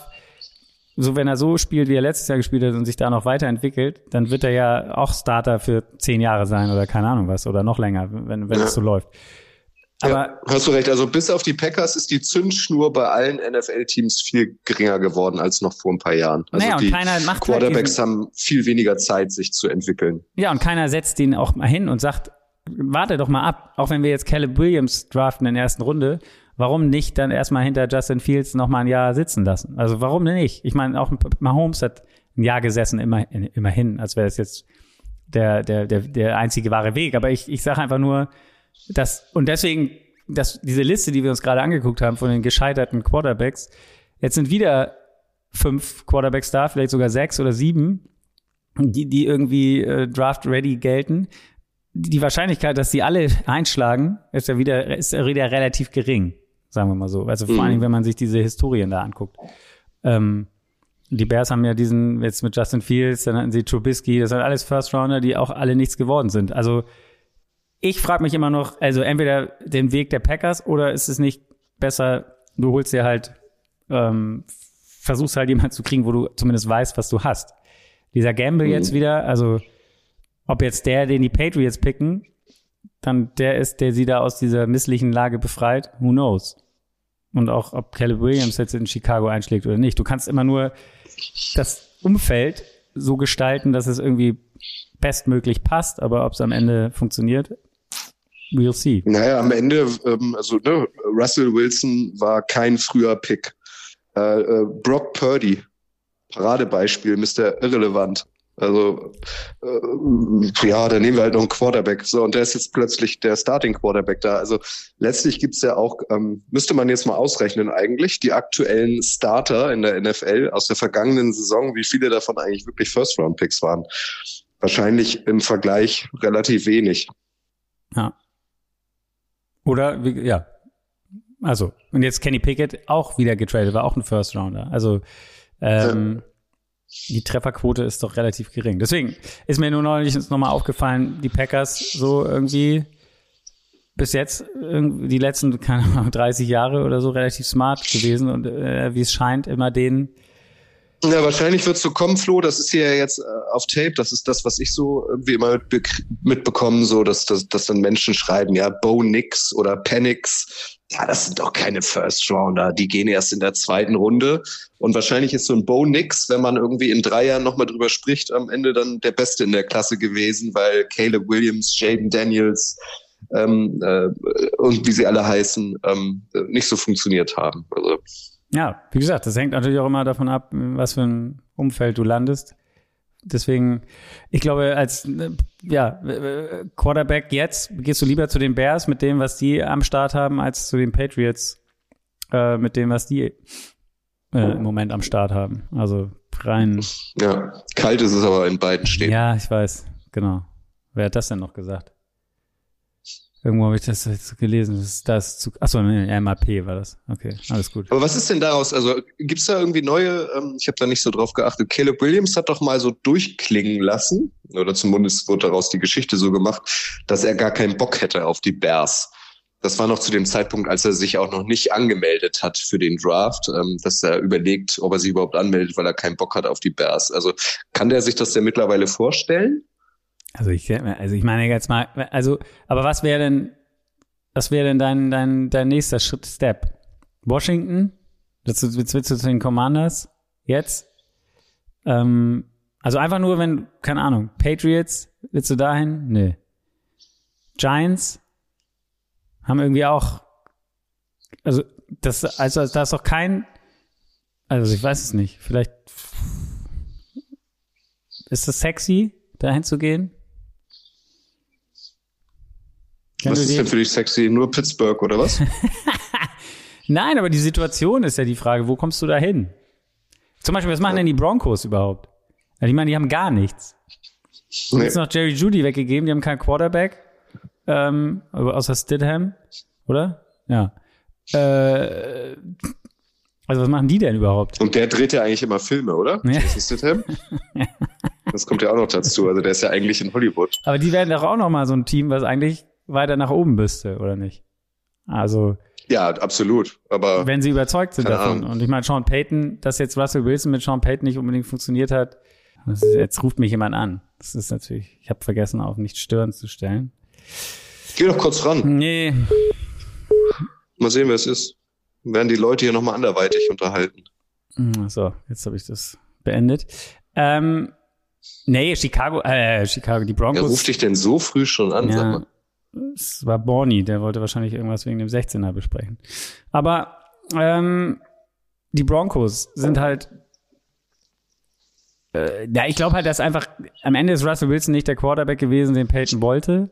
so wenn er so spielt, wie er letztes Jahr gespielt hat und sich da noch weiterentwickelt, dann wird er ja auch Starter für zehn Jahre sein oder keine Ahnung was oder noch länger, wenn, wenn ja. es so läuft. Aber ja, hast du recht. Also bis auf die Packers ist die Zündschnur bei allen N F L-Teams viel geringer geworden als noch vor ein paar Jahren. Also naja, die und keiner macht Quarterbacks halt haben viel weniger Zeit, sich zu entwickeln. Ja, und keiner setzt den auch mal hin und sagt, warte doch mal ab, auch wenn wir jetzt Caleb Williams draften in der ersten Runde, warum nicht dann erstmal hinter Justin Fields noch mal ein Jahr sitzen lassen? Also warum denn nicht? Ich meine, auch Mahomes hat ein Jahr gesessen, immer, immerhin, als wäre es jetzt der, der, der, der einzige wahre Weg. Aber ich, ich sage einfach nur, dass, und deswegen, dass diese Liste, die wir uns gerade angeguckt haben von den gescheiterten Quarterbacks, jetzt sind wieder fünf Quarterbacks da, vielleicht sogar sechs oder sieben, die, die irgendwie äh, draft-ready gelten. Die Wahrscheinlichkeit, dass sie alle einschlagen, ist ja wieder, ist ja wieder relativ gering, sagen wir mal so. Also vor mhm. allem, wenn man sich diese Historien da anguckt. Ähm, die Bears haben ja diesen, jetzt mit Justin Fields, dann hatten sie Trubisky, das sind alles First-Rounder, die auch alle nichts geworden sind. Also ich frage mich immer noch, also entweder den Weg der Packers oder ist es nicht besser, du holst dir halt, ähm, versuchst halt jemanden zu kriegen, wo du zumindest weißt, was du hast. Dieser Gamble mhm. jetzt wieder, also ob jetzt der, den die Patriots picken, dann der ist, der sie da aus dieser misslichen Lage befreit, who knows? Und auch, ob Caleb Williams jetzt in Chicago einschlägt oder nicht. Du kannst immer nur das Umfeld so gestalten, dass es irgendwie bestmöglich passt, aber ob es am Ende funktioniert, we'll see. Naja, am Ende, ähm, also ne, Russell Wilson war kein früher Pick. Äh, äh, Brock Purdy, Paradebeispiel, Mister Irrelevant. Also, äh, ja, dann nehmen wir halt noch einen Quarterback. So, und der ist jetzt plötzlich der Starting-Quarterback da. Also, letztlich gibt's ja auch, ähm, müsste man jetzt mal ausrechnen eigentlich, die aktuellen Starter in der N F L aus der vergangenen Saison, wie viele davon eigentlich wirklich First-Round-Picks waren. Wahrscheinlich im Vergleich relativ wenig. Ja. Oder, wie, ja. Also, und jetzt Kenny Pickett auch wieder getradet, war auch ein First-Rounder. Also, ähm, ja. Die Trefferquote ist doch relativ gering. Deswegen ist mir nur neulich nochmal aufgefallen, die Packers so irgendwie bis jetzt, die letzten, keine Ahnung, dreißig Jahre oder so relativ smart gewesen und äh, wie es scheint, immer den. Ja, wahrscheinlich wird es so kommen, Flo, das ist hier jetzt äh, auf Tape, das ist das, was ich so irgendwie immer mitbe- mitbekomme, so, dass, dass, dass dann Menschen schreiben, ja, Bo Nix oder Penix, ja, das sind doch keine First-Rounder, die gehen erst in der zweiten Runde und wahrscheinlich ist so ein Bo Nix, wenn man irgendwie in drei Jahren nochmal drüber spricht, am Ende dann der Beste in der Klasse gewesen, weil Caleb Williams, Jaden Daniels ähm, äh, und wie sie alle heißen, ähm, nicht so funktioniert haben, also ja, wie gesagt, das hängt natürlich auch immer davon ab, was für ein Umfeld du landest. Deswegen, ich glaube, als ja, Quarterback jetzt gehst du lieber zu den Bears mit dem, was die am Start haben, als zu den Patriots äh, mit dem, was die äh, im Moment am Start haben. Also rein. Ja, kalt ist es aber in beiden Städten. Ja, ich weiß, genau. Wer hat das denn noch gesagt? Irgendwo habe ich das jetzt gelesen. Das ist das zu. Achso, nee, M A P war das. Okay, alles gut. Aber was ist denn daraus? Also gibt's da irgendwie neue? Ähm, ich habe da nicht so drauf geachtet. Caleb Williams hat doch mal so durchklingen lassen, oder zumindest wurde daraus die Geschichte so gemacht, dass er gar keinen Bock hätte auf die Bears. Das war noch zu dem Zeitpunkt, als er sich auch noch nicht angemeldet hat für den Draft, ähm, dass er überlegt, ob er sich überhaupt anmeldet, weil er keinen Bock hat auf die Bears. Also kann der sich das denn mittlerweile vorstellen? Also ich, also ich meine jetzt mal, also, aber was wäre denn, was wäre denn dein, dein, dein nächster Schritt, Step? Washington? Willst du, willst du zu den Commanders? Jetzt? Ähm, also einfach nur, wenn, keine Ahnung, Patriots, willst du dahin? Nee. Giants? Haben irgendwie auch, also, das, also, da ist doch kein, also ich weiß es nicht, vielleicht, ist das sexy, dahin zu gehen? Was ist denn für dich sexy? Nur Pittsburgh oder was? Nein, aber die Situation ist ja die Frage, wo kommst du da hin? Zum Beispiel, was machen ja. denn die Broncos überhaupt? Also ich meine, die haben gar nichts. Du nee. hast noch Jerry Jeudy weggegeben, die haben keinen Quarterback, ähm, außer Stidham, oder? Ja. Äh, also was machen die denn überhaupt? Und der dreht ja eigentlich immer Filme, oder? Ja. Das ist Stidham. Das kommt ja auch noch dazu. Also der ist ja eigentlich in Hollywood. Aber die werden doch auch noch mal so ein Team, was eigentlich weiter nach oben müsste, oder nicht? Also ja, absolut. Aber wenn sie überzeugt sind davon. Ahnung. Und ich meine, Sean Payton, dass jetzt Russell Wilson mit Sean Payton nicht unbedingt funktioniert hat, das ist, jetzt ruft mich jemand an. Das ist natürlich, ich habe vergessen, auf nicht stören zu stellen. Geh doch kurz ran. Nee. Mal sehen, wer es ist. Werden die Leute hier nochmal anderweitig unterhalten. So, jetzt habe ich das beendet. Ähm, nee, Chicago, äh, Chicago, die Broncos. Wer ruft dich denn so früh schon an, ja, sag mal? Es war Borny, der wollte wahrscheinlich irgendwas wegen dem sechzehner besprechen. Aber ähm, die Broncos sind halt äh, ja, ich glaube halt, dass einfach am Ende ist Russell Wilson nicht der Quarterback gewesen, den Peyton wollte.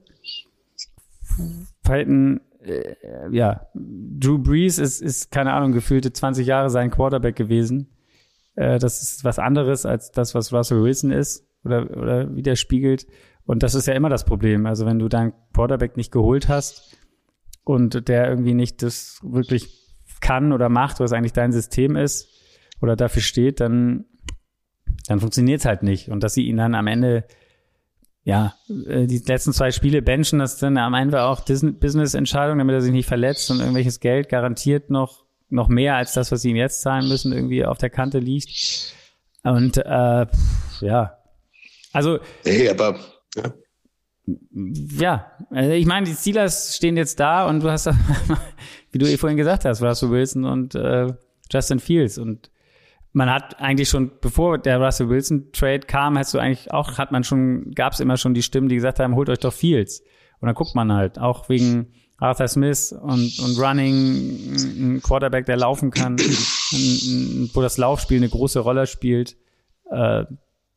Peyton, äh, ja, Drew Brees ist, ist, keine Ahnung, gefühlte zwanzig Jahre sein Quarterback gewesen. Äh, das ist was anderes als das, was Russell Wilson ist oder, oder widerspiegelt. Und das ist ja immer das Problem. Also wenn du deinen Quarterback nicht geholt hast und der irgendwie nicht das wirklich kann oder macht, was eigentlich dein System ist oder dafür steht, dann, dann funktioniert es halt nicht. Und dass sie ihn dann am Ende, ja, die letzten zwei Spiele benchen, das dann am Ende auch Business-Entscheidung, damit er sich nicht verletzt und irgendwelches Geld garantiert noch, noch mehr als das, was sie ihm jetzt zahlen müssen, irgendwie auf der Kante liegt. Und äh, ja, also hey, aber ja. Ja, also ich meine, die Steelers stehen jetzt da und du hast, wie du eh vorhin gesagt hast, Russell Wilson und äh, Justin Fields und man hat eigentlich schon, bevor der Russell Wilson Trade kam, hast du eigentlich auch, hat man schon, gab es immer schon die Stimmen, die gesagt haben, holt euch doch Fields. Und dann guckt man halt, auch wegen Arthur Smith und, und Running, ein Quarterback, der laufen kann, ein, ein, wo das Laufspiel eine große Rolle spielt. Äh,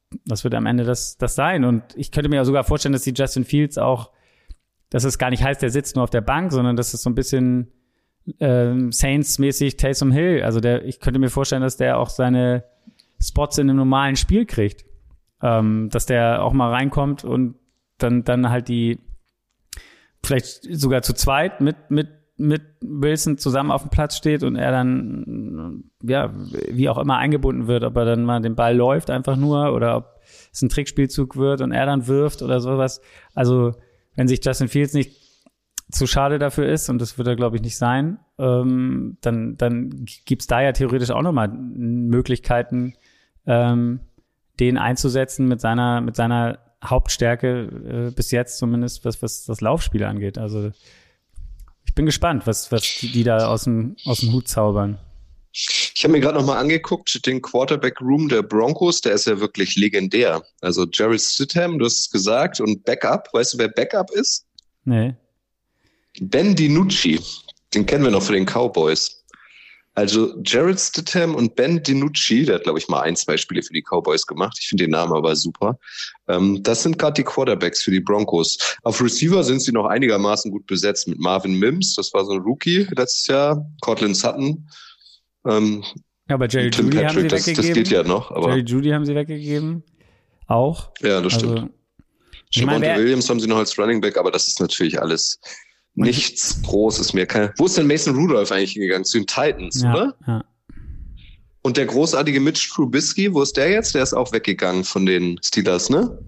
das wird am Ende das, das sein. Und ich könnte mir ja sogar vorstellen, dass die Justin Fields auch, dass es gar nicht heißt, der sitzt nur auf der Bank, sondern dass es so ein bisschen ähm, Saints-mäßig Taysom Hill, also der, ich könnte mir vorstellen, dass der auch seine Spots in einem normalen Spiel kriegt. Ähm, dass der auch mal reinkommt und dann, dann halt die, vielleicht sogar zu zweit mit, mit, mit Wilson zusammen auf dem Platz steht und er dann, ja, wie auch immer eingebunden wird, ob er dann mal den Ball läuft einfach nur oder ob es ein Trickspielzug wird und er dann wirft oder sowas. Also, wenn sich Justin Fields nicht zu schade dafür ist, und das wird er, glaube ich, nicht sein, ähm, dann, dann gibt's da ja theoretisch auch nochmal Möglichkeiten, ähm, den einzusetzen mit seiner, mit seiner Hauptstärke, äh, bis jetzt zumindest, was, was das Laufspiel angeht. Also, ich bin gespannt, was, was die, die da aus dem, aus dem Hut zaubern. Ich habe mir gerade nochmal angeguckt, den Quarterback-Room der Broncos, der ist ja wirklich legendär. Also Jarrett Stidham, du hast es gesagt, und Backup, weißt du, wer Backup ist? Nee. Ben DiNucci, den kennen wir noch für den Cowboys. Also Jarrett Stidham und Ben DiNucci, der hat, glaube ich, mal ein, zwei Spiele für die Cowboys gemacht. Ich finde den Namen aber super. Ähm, das sind gerade die Quarterbacks für die Broncos. Auf Receiver sind sie noch einigermaßen gut besetzt mit Marvin Mims, das war so ein Rookie letztes Jahr, Cortland Sutton. Ähm, ja, aber Jerry Tim Jeudy Patrick, haben sie das, weggegeben. das geht ja noch. Aber Jerry Jeudy haben sie weggegeben. Auch. Ja, das also, stimmt. Ich mein, Javonte Williams haben sie noch als Running Back, aber das ist natürlich alles nichts Großes mehr. Keine, wo ist denn Mason Rudolph eigentlich hingegangen? Zu den Titans, ja, oder? Ja. Und der großartige Mitch Trubisky, wo ist der jetzt? Der ist auch weggegangen von den Steelers, ne?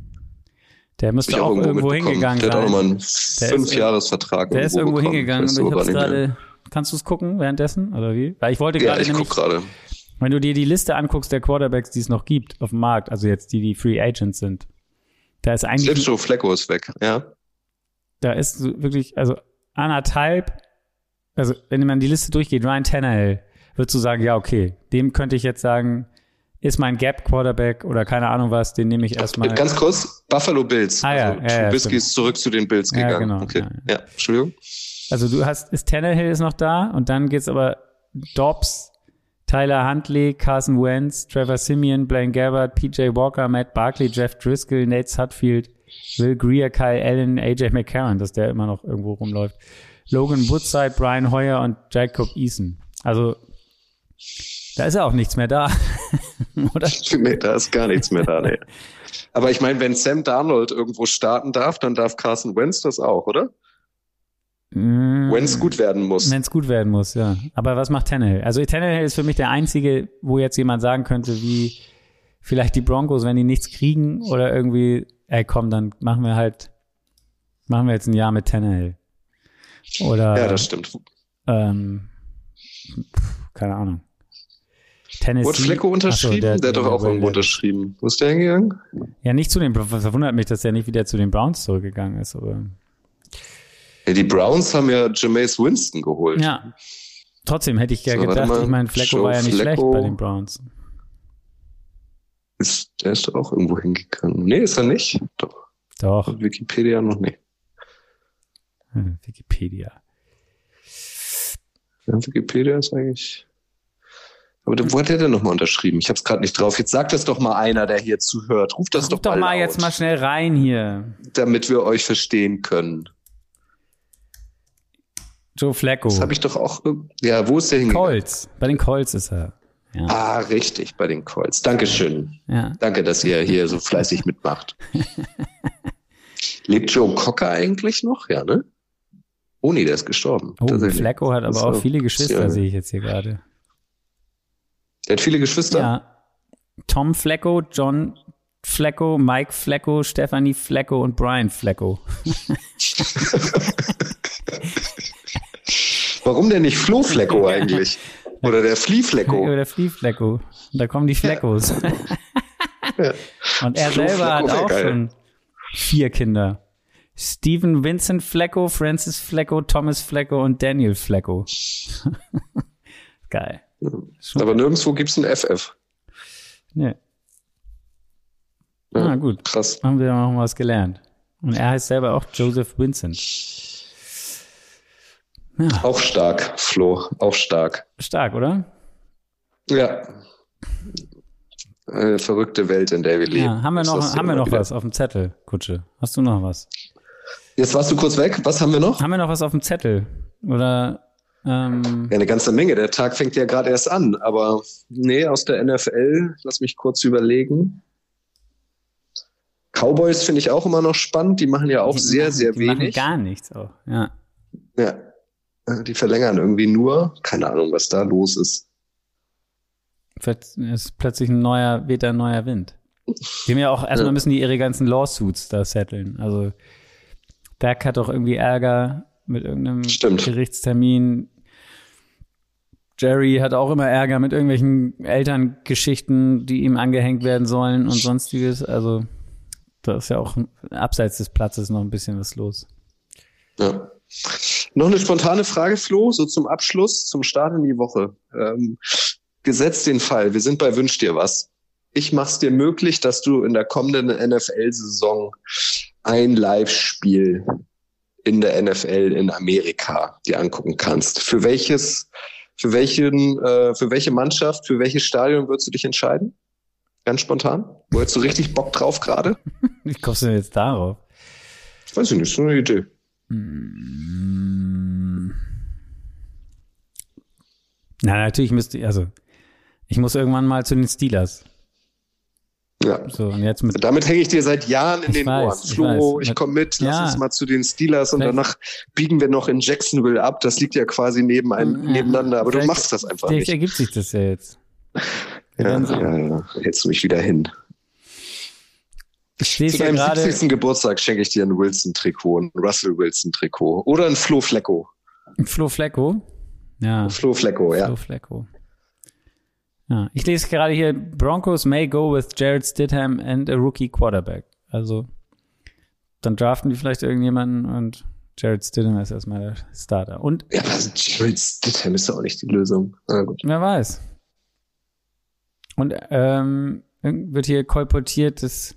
Der müsste auch, auch irgendwo, irgendwo hingegangen sein. Der hat auch nochmal einen der Fünfjahresvertrag. Der ist irgendwo bekommen. hingegangen. Ich hab's gerade. Kannst du es gucken währenddessen oder wie? Weil ich wollte ja, gerade ich nämlich. Guck gerade. Wenn du dir die Liste anguckst der Quarterbacks, die es noch gibt auf dem Markt, also jetzt die, die Free Agents sind, da ist eigentlich. Selbst Joe Flacco ist weg, ja. Da ist wirklich, also anderthalb, also wenn man die Liste durchgeht, Ryan Tannehill, würdest du sagen, ja, okay, dem könnte ich jetzt sagen, ist mein Gap-Quarterback oder keine Ahnung was, den nehme ich erstmal. Ganz kurz, Buffalo Bills. Ah, ja, also, ja, Trubisky ja, ist zurück zu den Bills gegangen. Ja, genau. Okay. Ja, ja. ja, Entschuldigung. Also du hast, ist Tannehill ist noch da und dann geht's aber Dobbs, Tyler Huntley, Carson Wentz, Trevor Siemian, Blaine Gabbert, P J Walker, Matt Barkley, Jeff Driscoll, Nate Sudfeld, Will Grier, Kyle Allen, A J McCarron, dass der immer noch irgendwo rumläuft. Logan Woodside, Brian Hoyer und Jacob Eason. Also da ist ja auch nichts mehr da, oder? Nee, da ist gar nichts mehr da, nee. Aber ich meine, wenn Sam Darnold irgendwo starten darf, dann darf Carson Wentz das auch, oder? Mm, wenn es gut werden muss. Wenn es gut werden muss, ja. Aber was macht Tannehill? Also Tannehill ist für mich der einzige, wo jetzt jemand sagen könnte, wie vielleicht die Broncos, wenn die nichts kriegen oder irgendwie, ey komm, dann machen wir halt, machen wir jetzt ein Jahr mit Tannehill. Oder, ja, das stimmt. Ähm, keine Ahnung. Tennessee. Wurde Flecko unterschrieben? So, der, der hat doch auch irgendwo unterschrieben. Wo ist der hingegangen? Ja, nicht zu den Browns. Das verwundert mich, dass der nicht wieder zu den Browns zurückgegangen ist. Aber ja, die Browns haben ja Jameis Winston geholt. Ja. Trotzdem hätte ich ja so, gedacht, ich meine, Flecko Joe war ja nicht Flecko. schlecht bei den Browns. Ist, der ist doch auch irgendwo hingegangen. Nee, ist er nicht. Doch. Doch. Und Wikipedia noch nicht. Hm, Wikipedia. Ja, Wikipedia ist eigentlich... Aber wo hat der denn nochmal unterschrieben? Ich hab's gerade nicht drauf. Jetzt sagt das doch mal einer, der hier zuhört. Ruf das Ruf doch, doch mal, mal laut, jetzt mal schnell rein hier. Damit wir euch verstehen können. Joe Flacco. Das habe ich doch auch... Ja, wo ist der hingegangen? Colts. Bei den Colts ist er. Ja. Ah, richtig, bei den Colts. Dankeschön. Ja. Danke, dass ihr hier so fleißig mitmacht. Lebt Joe Cocker eigentlich noch? Ja, ne? Oh nee, der ist gestorben. Oh, Flacco hat aber das auch war, viele Geschwister, ja. sehe ich jetzt hier gerade. Der hat viele Geschwister? Ja. Tom Flacco, John Flacco, Mike Flacco, Stephanie Flacco und Brian Flacco. Warum denn nicht Flo Flacco eigentlich? Oder der Flea Flacco? Oder der Flea Flacco. Da kommen die Fleckos. Ja. Und er Flo selber Flacco hat auch geil. schon vier Kinder. Stephen Vincent Flacco, Francis Flacco, Thomas Flacco und Daniel Flacco. Geil. Aber nirgendwo gibt's ein F F. Nee. Ja, ah, gut. Krass. Haben wir noch was gelernt. Und er heißt selber auch Joseph Vincent. Ja. Auch stark, Flo. Auch stark. Stark, oder? Ja. Eine verrückte Welt, in der wir leben. Ja, haben wir noch, Das haben wir noch wieder. was auf dem Zettel, Kutsche? Hast du noch was? Jetzt warst du kurz weg. Was haben wir noch? Haben wir noch was auf dem Zettel? Oder ähm, Ja, eine ganze Menge. Der Tag fängt ja gerade erst an. Aber nee, aus der N F L, lass mich kurz überlegen. Cowboys finde ich auch immer noch spannend. Die machen ja auch die sehr, machen, sehr die wenig. machen gar nichts auch, ja. Ja, die verlängern irgendwie nur. Keine Ahnung, was da los ist. Vielleicht ist plötzlich ein neuer, weht ein neuer Wind. Die haben ja auch, erstmal Ja. müssen die ihre ganzen Lawsuits da setteln. Also Dak hat doch irgendwie Ärger mit irgendeinem Stimmt. Gerichtstermin. Jerry hat auch immer Ärger mit irgendwelchen Elterngeschichten, die ihm angehängt werden sollen und sonstiges. Also da ist ja auch abseits des Platzes noch ein bisschen was los. Ja. Noch eine spontane Frage, Flo, so zum Abschluss, zum Start in die Woche. Ähm, gesetzt den Fall, wir sind bei Wünsch dir was. Ich mach's dir möglich, dass du in der kommenden N F L-Saison ein Live-Spiel in der N F L in Amerika dir angucken kannst. Für welches, für welchen, äh, für welche Mannschaft, für welches Stadion würdest du dich entscheiden? Ganz spontan? Wo hättest du richtig Bock drauf gerade? Wie kommst du denn jetzt darauf? Weiß ich nicht, so eine Idee. Na, natürlich müsste ich, also ich muss irgendwann mal zu den Steelers. Ja. So, und jetzt mit, Damit hänge ich dir seit Jahren in Ich den weiß, Ohren. ich Flo, weiß. ich komme mit, lass Ja. uns mal zu den Steelers und Vielleicht- danach biegen wir noch in Jacksonville ab. Das liegt ja quasi neben ein, Ja, nebeneinander, aber du vielleicht- machst das einfach vielleicht nicht. ergibt sich das ja jetzt. Wir Ja, werden sehen. ja, ja. Hältst du mich wieder hin. Ich sehe es Zu ja deinem gerade. siebzigsten Geburtstag schenke ich dir ein Wilson-Trikot, ein Russell Wilson-Trikot oder ein Flo Flecko. Flo Flecko. Ja. Flo Flecko, ja. Flo Flecko. Ja, ich lese gerade hier, Broncos may go with Jared Stidham and a rookie quarterback. Also, dann draften die vielleicht irgendjemanden und Jared Stidham ist erstmal der Starter. Und, Ja, aber Jared Stidham ist doch auch nicht die Lösung. Na gut. wer weiß. Und, ähm, wird hier kolportiert, dass,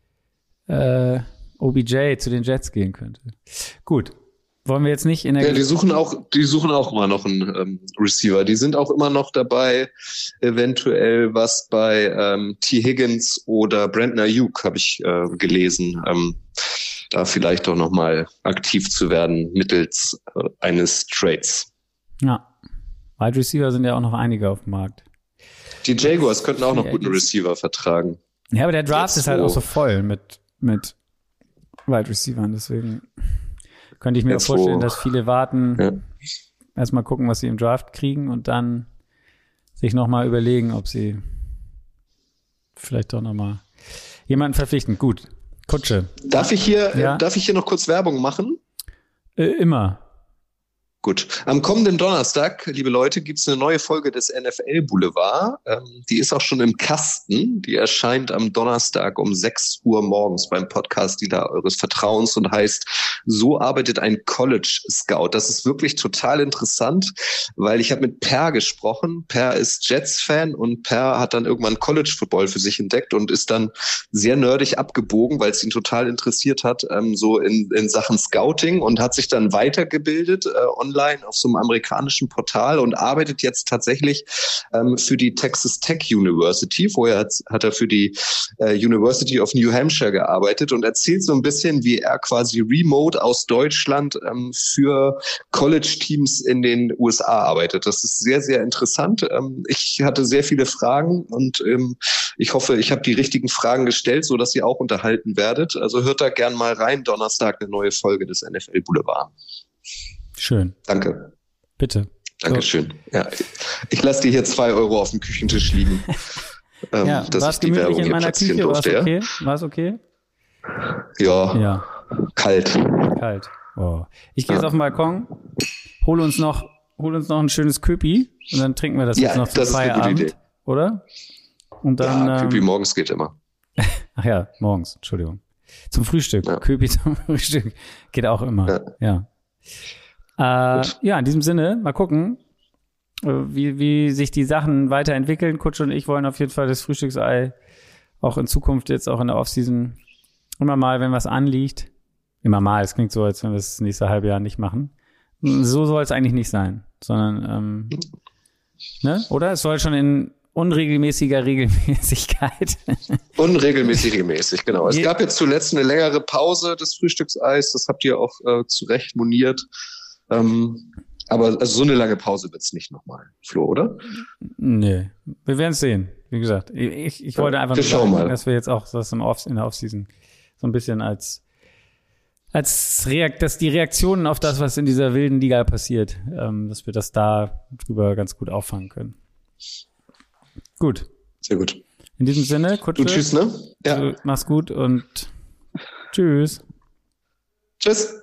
äh, O B J zu den Jets gehen könnte. Gut. Wollen wir jetzt nicht in der... Ja, die suchen auch, die suchen auch immer noch einen ähm, Receiver. Die sind auch immer noch dabei, eventuell was bei ähm, T. Higgins oder Brandon Ayuk, habe ich äh, gelesen, ähm, da vielleicht doch nochmal aktiv zu werden mittels äh, eines Trades. Ja. Wide Receiver sind ja auch noch einige auf dem Markt. Die Jaguars könnten auch noch Ja, guten die- Receiver vertragen. Ja, aber der Draft Jetzt ist halt wo- auch so voll mit, mit Wide Receivern, deswegen könnte ich mir Jetzt auch vorstellen, wo- dass viele warten, Ja. erstmal gucken, was sie im Draft kriegen und dann sich nochmal überlegen, ob sie vielleicht doch nochmal jemanden verpflichten. Gut, Kutsche. Darf ich hier, Ja. äh, darf ich hier noch kurz Werbung machen? Äh, immer. Gut. Am kommenden Donnerstag, liebe Leute, gibt's eine neue Folge des N F L Boulevard. Ähm, die ist auch schon im Kasten. Die erscheint am Donnerstag um sechs Uhr morgens beim Podcast Dealer eures Vertrauens und heißt So arbeitet ein College Scout. Das ist wirklich total interessant, weil ich habe mit Per gesprochen. Per ist Jets-Fan und Per hat dann irgendwann College Football für sich entdeckt und ist dann sehr nerdig abgebogen, weil es ihn total interessiert hat, ähm, so in, in Sachen Scouting und hat sich dann weitergebildet äh, online auf so einem amerikanischen Portal und arbeitet jetzt tatsächlich ähm, für die Texas Tech University. Vorher hat, hat er für die äh, University of New Hampshire gearbeitet und erzählt so ein bisschen, wie er quasi remote aus Deutschland ähm, für College-Teams in den U S A arbeitet. Das ist sehr, sehr interessant. Ähm, ich hatte sehr viele Fragen und ähm, ich hoffe, ich habe die richtigen Fragen gestellt, so dass ihr auch unterhalten werdet. Also hört da gern mal rein. Donnerstag eine neue Folge des N F L Boulevard. Schön. Danke. Bitte. Dankeschön. Ja, ich lasse dir hier zwei Euro auf dem Küchentisch liegen. ähm, Ja, dass war ich es die gemütlich Werbung in hier meiner platzieren Küche? War es durfte, okay? War es okay? Ja, ja, Ja, kalt. kalt. Oh. Ich gehe Ja. jetzt auf den Balkon, hole uns noch, hol uns noch ein schönes Köpi und dann trinken wir das Ja, jetzt noch zum das ist eine gute Feierabend, Idee. oder? Und dann, Ja, Küpi ähm, morgens geht immer. ach ja, morgens, Entschuldigung. Zum Frühstück. Ja. Köpi zum Frühstück. Geht auch immer. Ja. Ja, äh, ja, in diesem Sinne, mal gucken, äh, wie, wie sich die Sachen weiterentwickeln. Kutsche und ich wollen auf jeden Fall das Frühstücksei auch in Zukunft jetzt auch in der Offseason immer mal, wenn was anliegt. Immer mal, es klingt so, als wenn wir es das nächste halbe Jahr nicht machen. So soll es eigentlich nicht sein, sondern, ähm, ne? Oder? Es soll schon in unregelmäßiger Regelmäßigkeit. Unregelmäßig, regelmäßig, genau. Es Je- gab jetzt zuletzt eine längere Pause des Frühstückseis, das habt ihr auch äh, zu Recht moniert. Ähm, aber also so eine lange Pause wird's nicht nochmal, Flo, oder? Nee, wir werden es sehen. Wie gesagt, ich, ich wollte einfach nur sagen, mal. dass wir jetzt auch das im Off, in der Offseason so ein bisschen als als Reakt, dass die Reaktionen auf das, was in dieser wilden Liga passiert, ähm, dass wir das da drüber ganz gut auffangen können. Gut. Sehr gut. In diesem Sinne, Kutsche, du, tschüss, ne? Ja. Mach's gut und tschüss. Tschüss.